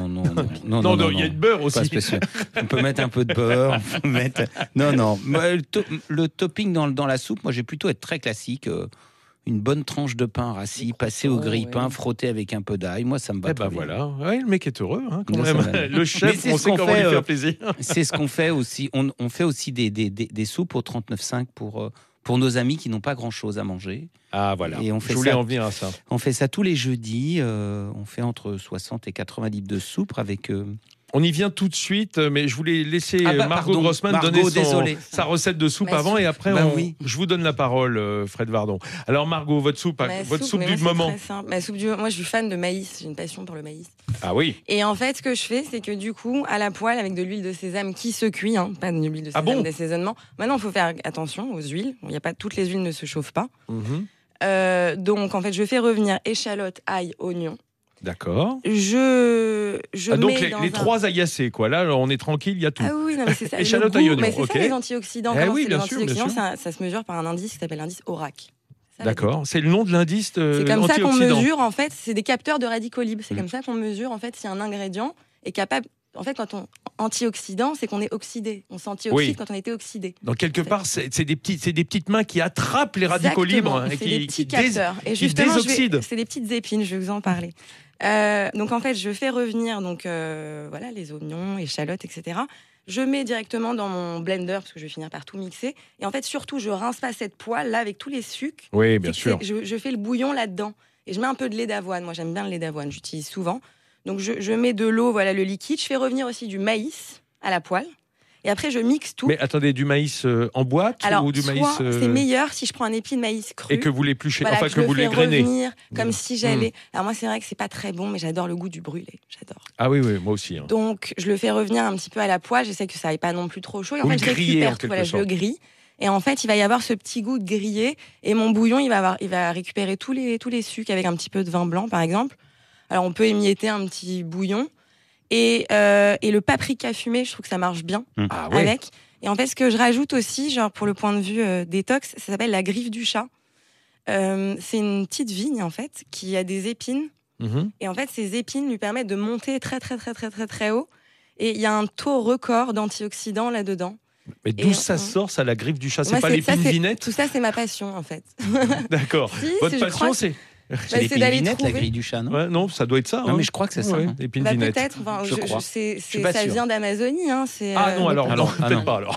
Non, il y a de beurre Pas aussi. spécial. On peut mettre un peu de beurre. On peut mettre... Non. Moi, le topping dans la soupe, moi, j'ai plutôt être très classique. Une bonne tranche de pain rassis, Des passer au croûtons, grille-pain, ouais. frotter avec un peu d'ail. Moi, ça me va Eh très ben bien. voilà, ouais, le mec est heureux, hein, quand Non, même. ça va. Le Mais chef, c'est on ce sait qu'on comment lui fait, faire plaisir. C'est ce qu'on fait aussi. On fait aussi des soupes au 39,5 pour nos amis qui n'ont pas grand-chose à manger. Ah voilà, Et on fait je voulais ça. en venir à ça. On fait ça tous les jeudis. On fait entre 60 et 90 litres de soupe avec... On y vient tout de suite, mais je voulais laisser Ah bah, Margot pardon, Grossman Margot, donner désolé. sa recette de soupe Ma avant soupe. et après Bah oui. je vous donne la parole, Fred Vardon. Alors Margot, votre soupe Ma du mais moi, c'est moment. très simple. Moi, je suis fan de maïs. J'ai une passion pour le maïs. Ah oui. Et en fait, ce que je fais, c'est que du coup, à la poêle, avec de l'huile de sésame qui se cuit, hein, pas de l'huile de Ah sésame bon d'assaisonnement. Maintenant, il faut faire attention aux huiles. Il y a pas toutes les huiles ne se chauffent pas. Mhm. Donc, en fait, je fais revenir échalote, ail, oignon. D'accord. Je Donc mets dans les un... trois agacés, quoi. Là, on est tranquille, il y a tout. Ah oui, non, mais c'est ça. Échalote, Le ail, goût, oignon, mais c'est ok. ça les antioxydants. Eh Comment oui, c'est les bien sûr, bien antioxydants, sûr. ça se mesure par un indice qui s'appelle l'indice ORAC. Ça, D'accord. C'est le nom de l'indice C'est comme ça qu'on antioxydant. mesure, en fait, c'est des capteurs de radicaux libres. C'est Mm. comme ça qu'on mesure, en fait, si un ingrédient est capable. En fait, quand on antioxydant, c'est qu'on est oxydé. On s'antioxyde Oui. quand on était oxydé. Donc quelque part, c'est des petites mains qui attrapent les radicaux Exactement. libres hein, et C'est des qui petits dés- capteurs. Et qui justement, désoxydent. c'est des petites épines. Je vais vous en parler. Donc en fait, je fais revenir voilà les oignons, échalotes, etc. Je mets directement dans mon blender parce que je vais finir par tout mixer. Et en fait, surtout, je rince pas cette poêle là avec tous les sucres. Oui, bien C'est sûr. que je fais le bouillon là-dedans. Et je mets un peu de lait d'avoine. Moi, j'aime bien le lait d'avoine. J'utilise souvent. Donc, je mets de l'eau, voilà, le liquide. Je fais revenir aussi du maïs à la poêle. Et après, je mixe tout. Mais attendez, du maïs en boîte Alors, ou du soit maïs c'est meilleur si je prends un épi de maïs cru. et que vous l'épluchez, Voilà, enfin je que le vous fais les grainez. revenir comme si j'allais. Alors moi, c'est vrai que c'est pas très bon, mais j'adore le goût du brûlé. J'adore. Ah oui, moi aussi. hein. Donc, je le fais revenir un petit peu à la poêle. J'essaie que ça aille pas non plus trop chaud. Et en Vous fait, le je grillez, en récupère tout. quelque Voilà, je le sorte. grille. Et en fait, il va y avoir ce petit goût de grillé. Et mon bouillon, il va récupérer tous les sucres avec un petit peu de vin blanc, par exemple. Alors, on peut émietter un petit bouillon. Et le paprika fumé, je trouve que ça marche bien Ah ouais. avec. Et en fait, ce que je rajoute aussi, genre pour le point de vue détox, ça s'appelle la griffe du chat. C'est une petite vigne, en fait, qui a des épines. Mhm. Et en fait, ces épines lui permettent de monter très, très, très, très, très, très haut. Et il y a un taux record d'antioxydants là-dedans. Mais d'où Et, ça sort, ça, la griffe du chat? C'est Moi, pas ça, l'épine c'est- vinette? Tout ça, c'est ma passion, en fait. D'accord. Si, Votre je passion, crois- c'est... C'est Bah, les c'est d'aller vinette, la trouver. grille du chat, non? Ouais, non, ça doit être ça. Non, hein. mais je crois que c'est ça. Ouais, hein. épine Bah, vinette. peut-être. Enfin, Je crois. c'est- Je suis pas ça sûr. vient d'Amazonie. Hein, c'est, Ah non, alors, non, Ah peut-être non. pas alors.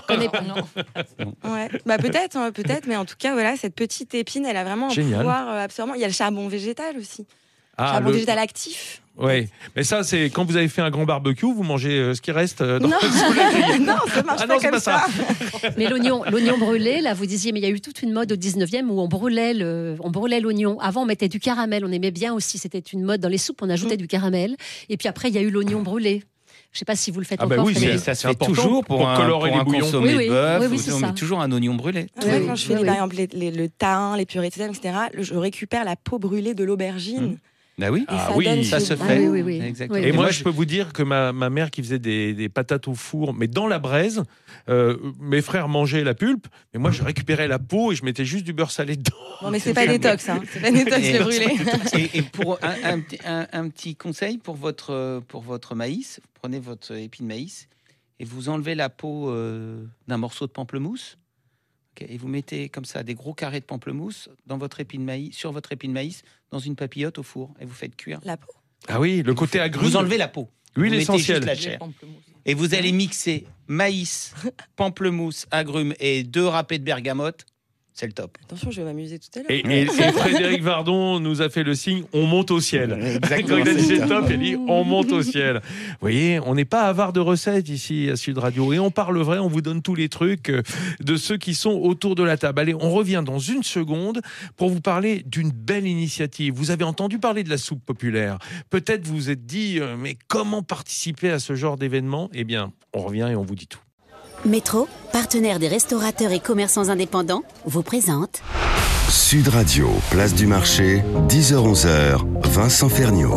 Ouais. Bah, peut-être, hein, peut-être. Mais en tout cas, voilà, cette petite épine, elle a vraiment un Génial. pouvoir absorbant. Il y a le charbon végétal aussi. Ah, Charbon le- végétal actif. Oui, mais ça, c'est quand vous avez fait un grand barbecue, vous mangez ce qui reste dans Non, sous la grille. non, ça marche Ah non, pas c'est comme pas ça. Mais l'oignon brûlé, là, vous disiez, mais il y a eu toute une mode au 19e où on brûlait l'oignon. Avant, on mettait du caramel, on aimait bien aussi. C'était une mode dans les soupes, on ajoutait du caramel. Et puis après, il y a eu l'oignon brûlé. Je ne sais pas si vous le faites encore. Oui, Mais ça se fait important toujours pour colorer les un bouillons. consommé Oui, de bœuf. oui, c'est on ça. met toujours un oignon brûlé. Ouais, quand je fais Oui. par exemple le thym, les purées de sésame, etc., je récupère la peau brûlée de l'aubergine. Bah oui, Et ça donne ça se ce fait. goût. oui. Exactement. Et moi, je peux vous dire que ma mère qui faisait des patates au four, mais dans la braise, mes frères mangeaient la pulpe, mais moi, je récupérais la peau et je mettais juste du beurre salé dedans. Bon, mais c'est pas détox, hein. C'est pas détox le brûlé. Et pour un petit conseil pour votre maïs, vous prenez votre épi de maïs et vous enlevez la peau d'un morceau de pamplemousse. Et vous mettez comme ça des gros carrés de pamplemousse dans votre épi de maïs, sur votre épi de maïs, dans une papillote au four, et vous faites cuire. La peau. Ah oui, le côté agrume. Vous enlevez la peau. L'huile Vous mettez essentielle. juste la chair. Et vous allez mixer maïs, pamplemousse, agrumes et 2 râpés de bergamote. C'est le top. Attention, je vais m'amuser tout à l'heure. Et Frédéric Vardon nous a fait le signe, on monte au ciel. Exactement, Quand il a dit c'est c'est top, il dit on monte au ciel. Vous voyez, on n'est pas avare de recettes ici à Sud Radio. Et on parle vrai, on vous donne tous les trucs de ceux qui sont autour de la table. Allez, on revient dans une seconde pour vous parler d'une belle initiative. Vous avez entendu parler de la soupe populaire. Peut-être vous vous êtes dit, mais comment participer à ce genre d'événement ? Eh bien, on revient et on vous dit tout. Métro, partenaire des restaurateurs et commerçants indépendants, vous présente Sud Radio, place du marché, 10h-11h, Vincent Ferniaud.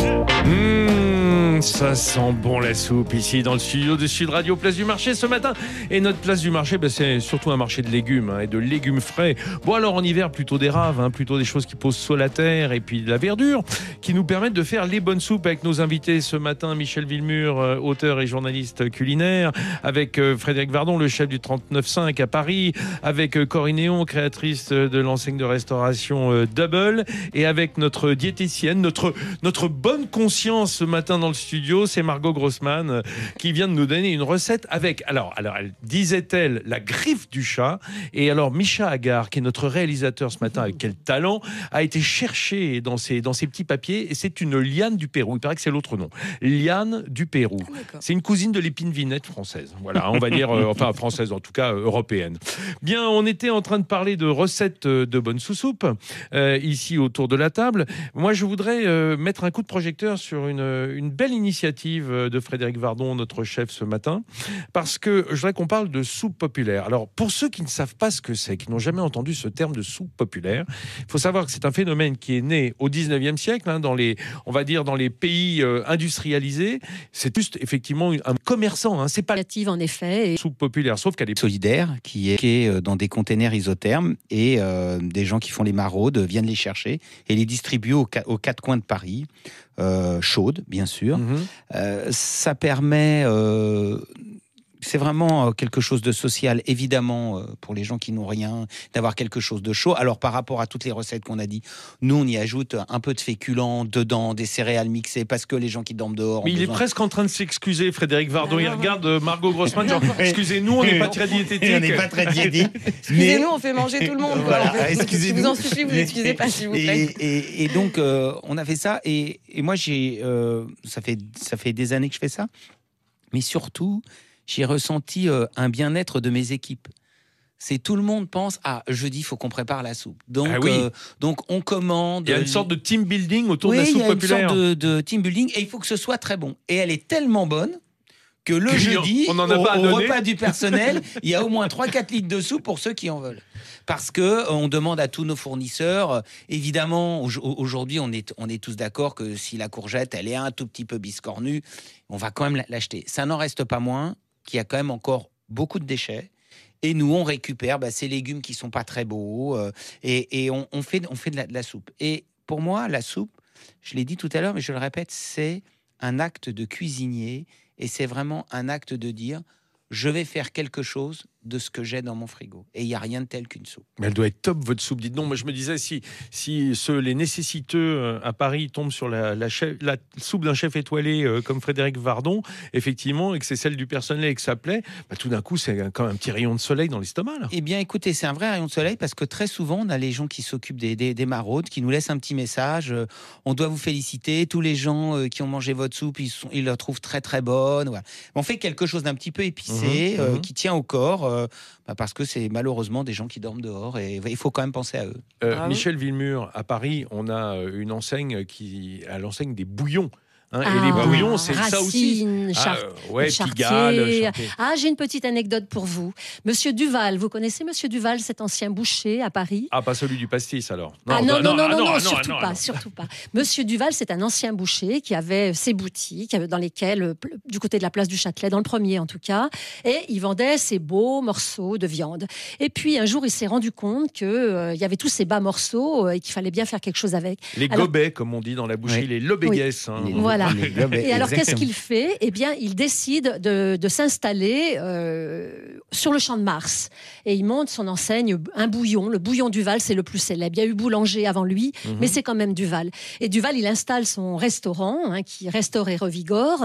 Ça sent bon la soupe ici dans le studio de Sud Radio, place du marché ce matin. Et notre place du marché, c'est surtout un marché de légumes et de légumes frais. Bon, alors en hiver, plutôt des raves, plutôt des choses qui posent sur la terre et puis de la verdure qui nous permettent de faire les bonnes soupes avec nos invités ce matin. Michel Villemur, auteur et journaliste culinaire, avec Frédéric Vardon, le chef du 39.5 à Paris, avec Corinne Néon, créatrice de l'enseigne de restauration Double, et avec notre diététicienne, notre bonne conscience ce matin dans le studio, c'est Margot Grossman qui vient de nous donner une recette avec, alors elle disait-elle, la griffe du chat. Et alors Micha Agar, qui est notre réalisateur ce matin, avec quel talent, a été cherché dans ses petits papiers, et c'est une liane du Pérou. Il paraît que c'est l'autre nom. Liane du Pérou. C'est une cousine de l'épine vinette française. Voilà, on va dire, enfin française, en tout cas européenne. Bien, on était en train de parler de recettes de bonne sous-soupe ici autour de la table. Moi, je voudrais mettre un coup de projecteur sur une belle initiative de Frédéric Vardon, notre chef ce matin, parce que je voudrais qu'on parle de soupe populaire. Alors, pour ceux qui ne savent pas ce que c'est, qui n'ont jamais entendu ce terme de soupe populaire, il faut savoir que c'est un phénomène qui est né au 19e siècle, dans les pays industrialisés. C'est juste effectivement un commerçant, c'est pas En effet. soupe populaire, sauf qu'elle est Solidaire, qui est dans des containers isothermes, et des gens qui font les maraudes viennent les chercher et les distribuent aux 4 coins de Paris, chaudes bien sûr. Ça permet, c'est vraiment quelque chose de social, évidemment, pour les gens qui n'ont rien, d'avoir quelque chose de chaud. Alors, par rapport à toutes les recettes qu'on a dit, nous, on y ajoute un peu de féculents dedans, des céréales mixées, parce que les gens qui dorment dehors... Mais il est presque en train de s'excuser, Frédéric Vardon. Il regarde Margot Grossman, genre, excusez-nous, on n'est pas très diététique. On n'est pas très diététique. Excusez-nous, on fait manger tout le monde. Voilà, En fait. excusez-nous. Je vous en supplie, vous excusez pas, s'il vous plaît. Et donc, on a fait ça. Et moi, ça fait des années que je fais ça. Mais surtout, j'ai ressenti un bien-être de mes équipes. C'est tout le monde pense, jeudi, il faut qu'on prépare la soupe. Donc, donc on commande. Il y a une sorte de team building autour de la soupe populaire. populaire. Il y a une sorte de team building, et il faut que ce soit très bon. Et elle est tellement bonne que le jeudi, on en a pas à au donner. repas du personnel, il y a au moins 3-4 litres de soupe pour ceux qui en veulent. Parce que on demande à tous nos fournisseurs, évidemment, aujourd'hui, on est tous d'accord que si la courgette, elle est un tout petit peu biscornue, on va quand même l'acheter. Ça n'en reste pas moins qu'il y a quand même encore beaucoup de déchets. Et nous, on récupère ces légumes qui sont pas très beaux, et on fait de la soupe. Et pour moi, la soupe, je l'ai dit tout à l'heure, mais je le répète, c'est un acte de cuisinier, et c'est vraiment un acte de dire, je vais faire quelque chose de ce que j'ai dans mon frigo. Et il n'y a rien de tel qu'une soupe. Mais elle doit être top, votre soupe. Dites donc, moi je me disais, si les nécessiteux à Paris tombent sur la soupe d'un chef étoilé comme Frédéric Vardon, effectivement, et que c'est celle du personnel et que ça plaît, tout d'un coup, c'est quand même un petit rayon de soleil dans l'estomac. Là. Eh bien, écoutez, c'est un vrai rayon de soleil parce que très souvent, on a les gens qui s'occupent des maraudes, qui nous laissent un petit message. On doit vous féliciter. Tous les gens qui ont mangé votre soupe, ils la trouvent très, très bonne. Voilà. On fait quelque chose d'un petit peu épicé, qui tient au corps. Parce que c'est malheureusement des gens qui dorment dehors et il faut quand même penser à eux. Michel Villemur, à Paris, on a une enseigne l'enseigne des bouillons. Et les bouillons, c'est ça aussi. Pigalle. J'ai une petite anecdote pour vous. Monsieur Duval, vous connaissez Monsieur Duval, cet ancien boucher à Paris ? Pas celui du pastis alors. Surtout pas. Monsieur Duval, c'est un ancien boucher qui avait ses boutiques dans lesquelles, du côté de la place du Châtelet, dans le premier en tout cas, et il vendait ses beaux morceaux de viande. Et puis un jour, il s'est rendu compte qu'il y avait tous ces bas morceaux et qu'il fallait bien faire quelque chose avec. Les gobets, comme on dit dans la boucherie, les lobégues. Voilà. Et alors, qu'est-ce qu'il fait ? Eh bien, il décide de s'installer sur le Champ de Mars. Et il monte son enseigne, un bouillon. Le bouillon Duval, c'est le plus célèbre. Il y a eu Boulanger avant lui, mais c'est quand même Duval. Et Duval, il installe son restaurant, qui restaure et revigore.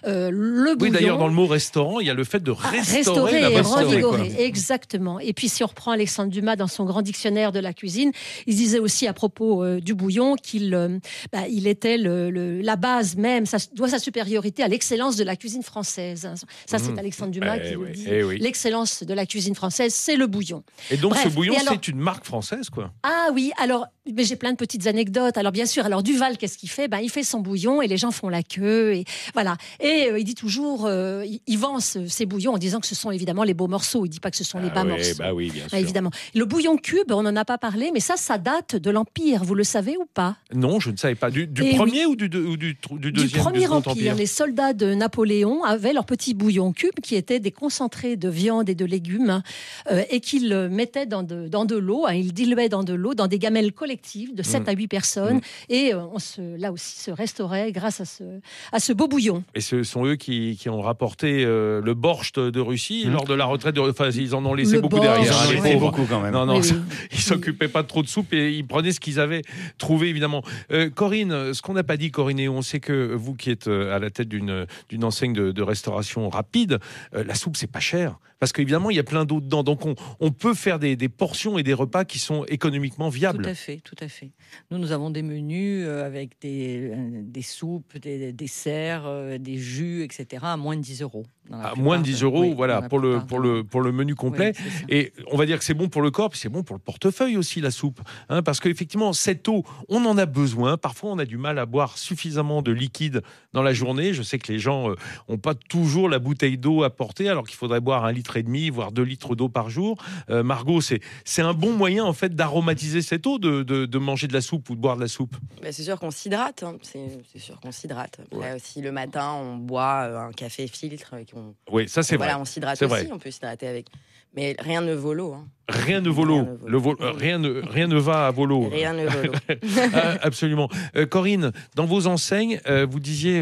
Le bouillon... Oui, d'ailleurs, dans le mot restaurant, il y a le fait de restaurer et revigorer. Exactement. Et puis, si on reprend Alexandre Dumas dans son grand dictionnaire de la cuisine, il disait aussi à propos du bouillon qu'il était la base même, ça doit sa supériorité à l'excellence de la cuisine française. Ça, c'est Alexandre Dumas qui le dit. L'excellence de la cuisine française, c'est le bouillon. Et donc, ce bouillon, c'est une marque française, quoi. Ah oui, alors, mais j'ai plein de petites anecdotes. Alors, bien sûr, Duval, qu'est-ce qu'il fait ? Il fait son bouillon et les gens font la queue. Et voilà. Et il dit toujours, il vend ses bouillons en disant que ce sont évidemment les beaux morceaux. Il ne dit pas que ce sont les bas morceaux. Oui, bien sûr. Évidemment. Le bouillon cube, on n'en a pas parlé, mais ça date de l'Empire. Vous le savez ou pas ? Non, je ne savais pas. Du premier ou du deuxième ? Du Premier Empire, les soldats de Napoléon avaient leur petit bouillon cube qui était des concentrés de viande et de légumes et qu'ils mettaient dans de l'eau, ils diluaient dans de l'eau, dans des gamelles collectives de 7 à 8 personnes et là aussi se restaurait grâce à ce beau bouillon. Et ce sont eux qui ont rapporté le borscht de Russie lors de la retraite. Ils en ont laissé beaucoup derrière. Ils en ont laissé beaucoup quand même. Non, ils s'occupaient pas trop de soupe et ils prenaient ce qu'ils avaient trouvé, évidemment. Corinne, ce qu'on n'a pas dit, Corinne, et on sait que vous qui êtes à la tête d'une enseigne de restauration rapide, la soupe, c'est pas cher. Parce qu'évidemment, il y a plein d'eau dedans. Donc, on peut faire des portions et des repas qui sont économiquement viables. Tout à fait. Nous avons des menus avec des soupes, des desserts, des jus, etc. à moins de 10 €. À moins de 10 €, voilà, pour le menu complet. Oui, et on va dire que c'est bon pour le corps, puis c'est bon pour le portefeuille aussi, la soupe. Parce qu'effectivement, cette eau, on en a besoin. Parfois, on a du mal à boire suffisamment de liquide dans la journée. Je sais que les gens n'ont pas toujours la bouteille d'eau à porter, alors qu'il faudrait boire 1,5 litre, voire 2 litres d'eau par jour. Margot, c'est un bon moyen, en fait, d'aromatiser cette eau, de manger de la soupe ou de boire de la soupe. C'est sûr qu'on s'hydrate. C'est sûr qu'on s'hydrate. Après, si le matin, on boit un café filtre... Oui, ça c'est vrai. On s'hydrate aussi, on peut s'hydrater avec. Mais rien ne vaut l'eau. Rien ne vaut l'eau. Rien ne va à vos l'eau. Rien ne vaut l'eau. Absolument. Corinne, dans vos enseignes, vous disiez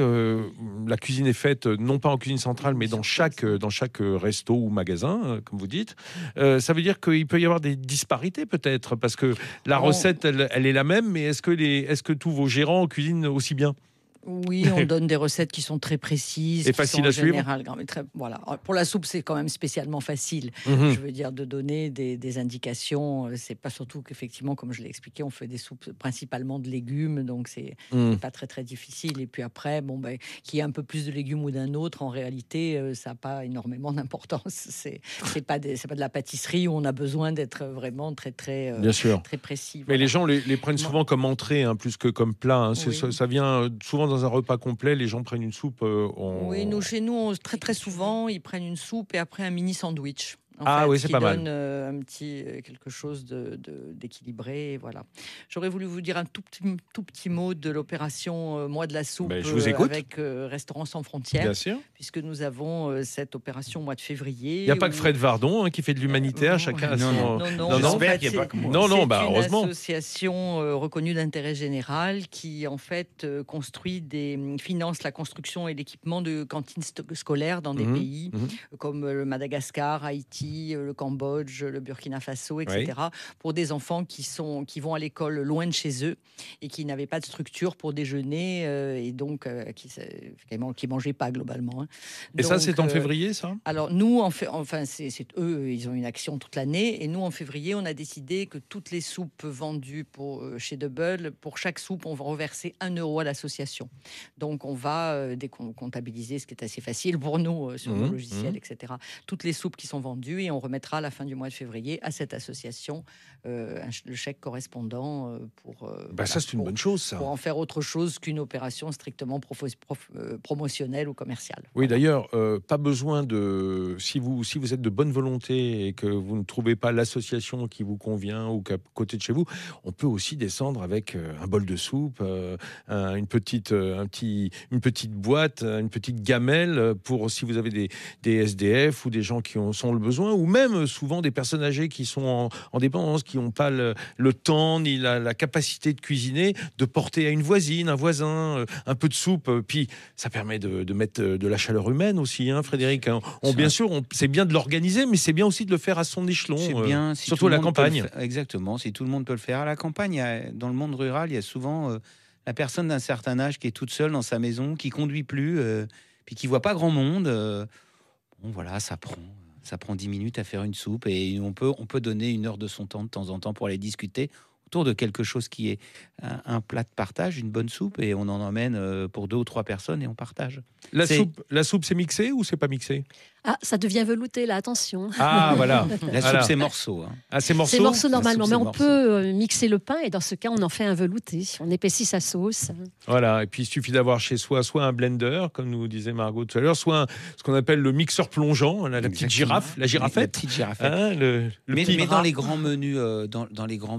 la cuisine est faite non pas en cuisine centrale, mais dans chaque resto ou magasin, comme vous dites. Ça veut dire qu'il peut y avoir des disparités peut-être, parce que la recette, elle est la même, mais est-ce que tous vos gérants cuisinent aussi bien ? Oui, on donne des recettes qui sont très précises. Et faciles à suivre. Voilà. Pour la soupe, c'est quand même spécialement facile. Je veux dire, de donner des indications. C'est pas surtout qu'effectivement, comme je l'ai expliqué, on fait des soupes principalement de légumes. Donc, c'est pas très, très difficile. Et puis après, qu'il y ait un peu plus de légumes ou d'un autre, en réalité, ça n'a pas énormément d'importance. C'est pas de la pâtisserie où on a besoin d'être vraiment très, très, très précis. Mais les gens les prennent souvent comme entrée, plus que comme plat. Ça vient souvent dans un repas complet, les gens prennent une soupe. Oui, chez nous, très très souvent, ils prennent une soupe et après un mini sandwich. Oui, c'est pas mal. Qui donne un petit quelque chose d'équilibré, voilà. J'aurais voulu vous dire un tout petit mot de l'opération Moi de la soupe je vous écoute. avec Restaurants sans frontières. Bien sûr. Puisque nous avons cette opération au mois de février. Il n'y a pas que Fred Vardon qui fait de l'humanitaire, chacun a son... Non, j'espère qu'il n'y a pas que moi. Non, heureusement. C'est une association reconnue d'intérêt général qui, en fait, finance la construction et l'équipement de cantines scolaires dans des pays comme le Madagascar, Haïti, Malaisie, le Cambodge, le Burkina Faso, etc. Pour des enfants qui vont à l'école loin de chez eux et qui n'avaient pas de structure pour déjeuner et donc qui mangeaient pas globalement. Et donc, ça, c'est en février, ça? Alors nous, c'est eux, ils ont une action toute l'année, et nous en février, on a décidé que toutes les soupes vendues chez Double, pour chaque soupe, on va reverser 1 euro à l'association. Donc on va comptabiliser, ce qui est assez facile pour nous sur le logiciel, etc. Toutes les soupes qui sont vendues, et on remettra à la fin du mois de février à cette association le chèque correspondant pour. Ça, c'est une bonne chose, ça. Pour en faire autre chose qu'une opération strictement promotionnelle ou commerciale. Oui, d'ailleurs, pas besoin de. Si vous êtes de bonne volonté et que vous ne trouvez pas l'association qui vous convient ou qu'à côté de chez vous, on peut aussi descendre avec un bol de soupe, une petite boîte, une petite gamelle pour si vous avez des SDF ou des gens qui sont le besoin, ou même souvent des personnes âgées qui sont en dépendance, qui n'ont pas le temps ni la capacité de cuisiner, de porter à une voisine, un voisin, un peu de soupe. Puis ça permet de mettre de la chaleur humaine aussi, hein, Frédéric. Bien sûr, c'est bien de l'organiser, mais c'est bien aussi de le faire à son échelon, bien, surtout à la campagne. Exactement, si tout le monde peut le faire. À la campagne, dans le monde rural, il y a souvent la personne d'un certain âge qui est toute seule dans sa maison, qui conduit plus, puis qui voit pas grand monde. Voilà, ça prend 10 minutes à faire une soupe, et on peut donner 1 heure de son temps de temps en temps pour aller discuter autour de quelque chose qui est un plat de partage, une bonne soupe, et on en emmène pour 2 ou 3 personnes et on partage. La soupe, c'est mixé ou c'est pas mixé? Ah, ça devient velouté, là, attention. Ah, voilà. La soupe, c'est morceau. Hein. Ah, c'est morceau? C'est morceau normalement, mais on peut mixer le pain, et dans ce cas, on en fait un velouté. On épaissit sa sauce. Voilà, et puis il suffit d'avoir chez soi soit un blender, comme nous disait Margot tout à l'heure, soit ce qu'on appelle le mixeur plongeant, la petite girafe, la girafette. La petite girafette. Hein, mais dans les grands menus, les grands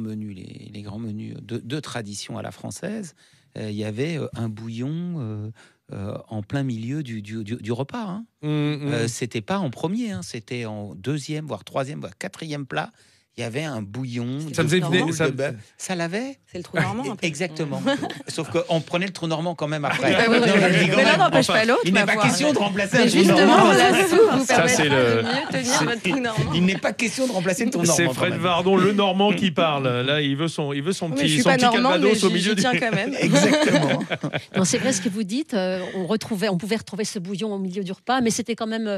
menus de tradition à la française, il y avait un bouillon en plein milieu du repas. Hein. C'était pas en premier, hein, c'était en 2e, voire 3e, voire 4e plat. Il y avait un bouillon. Ça faisait ça l'avait. C'est le trou normand. Exactement. Sauf qu'on prenait le trou normand quand même après. Mais l'un n'empêche pas l'autre. Il n'est pas question de remplacer un trou justement, normand. la soupe vous permettra c'est de mieux tenir votre trou normand. Il n'est pas question de remplacer le trou normand. C'est Fred Vardon, le Normand, qui parle. Là, il veut son petit calvados au milieu du. Tiens quand même. Exactement. Non, c'est vrai ce que vous dites. On pouvait retrouver ce bouillon au milieu du repas, mais c'était quand même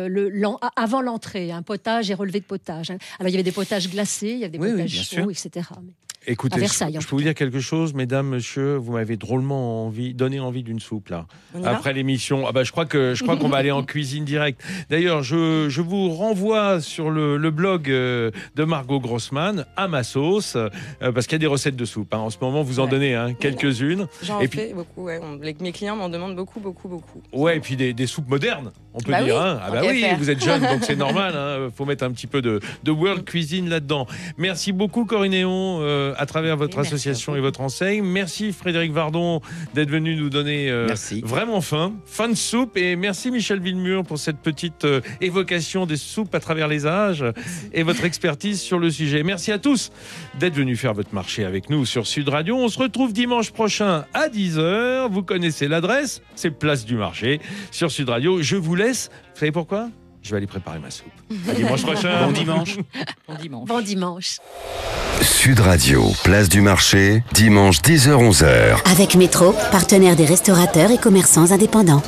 avant l'entrée, un potage et relevé de potage. Alors il y avait des potages glacés, il y avait des potages chauds, etc. Écoutez, je peux vous dire quelque chose, mesdames, monsieur, vous m'avez drôlement donné envie d'une soupe là. Après l'émission, je crois qu'on va aller en cuisine direct. D'ailleurs, je vous renvoie sur le blog de Margot Grossman, à ma sauce, parce qu'il y a des recettes de soupe. Hein. En ce moment, vous en donnez quelques-unes. J'en fais beaucoup. Mes clients m'en demandent beaucoup. Ouais, et puis des soupes modernes, on peut dire. Oui. Hein. Oui, vous êtes jeune, donc c'est normal. Hein. Faut mettre un petit peu de world cuisine là-dedans. Merci beaucoup, Corinne Néon, à travers votre association et votre enseigne. Merci Frédéric Vardon d'être venu nous donner vraiment faim de soupe, et merci Michel Villemur pour cette petite évocation des soupes à travers les âges et votre expertise sur le sujet. Merci à tous d'être venus faire votre marché avec nous sur Sud Radio. On se retrouve dimanche prochain à 10h. Vous connaissez l'adresse, c'est Place du Marché sur Sud Radio. Je vous laisse. Vous savez pourquoi ? Je vais aller préparer ma soupe. À dimanche prochain. Bon dimanche. Bon dimanche. Sud Radio, Place du Marché, dimanche 10h-11h. Avec Métro, partenaire des restaurateurs et commerçants indépendants.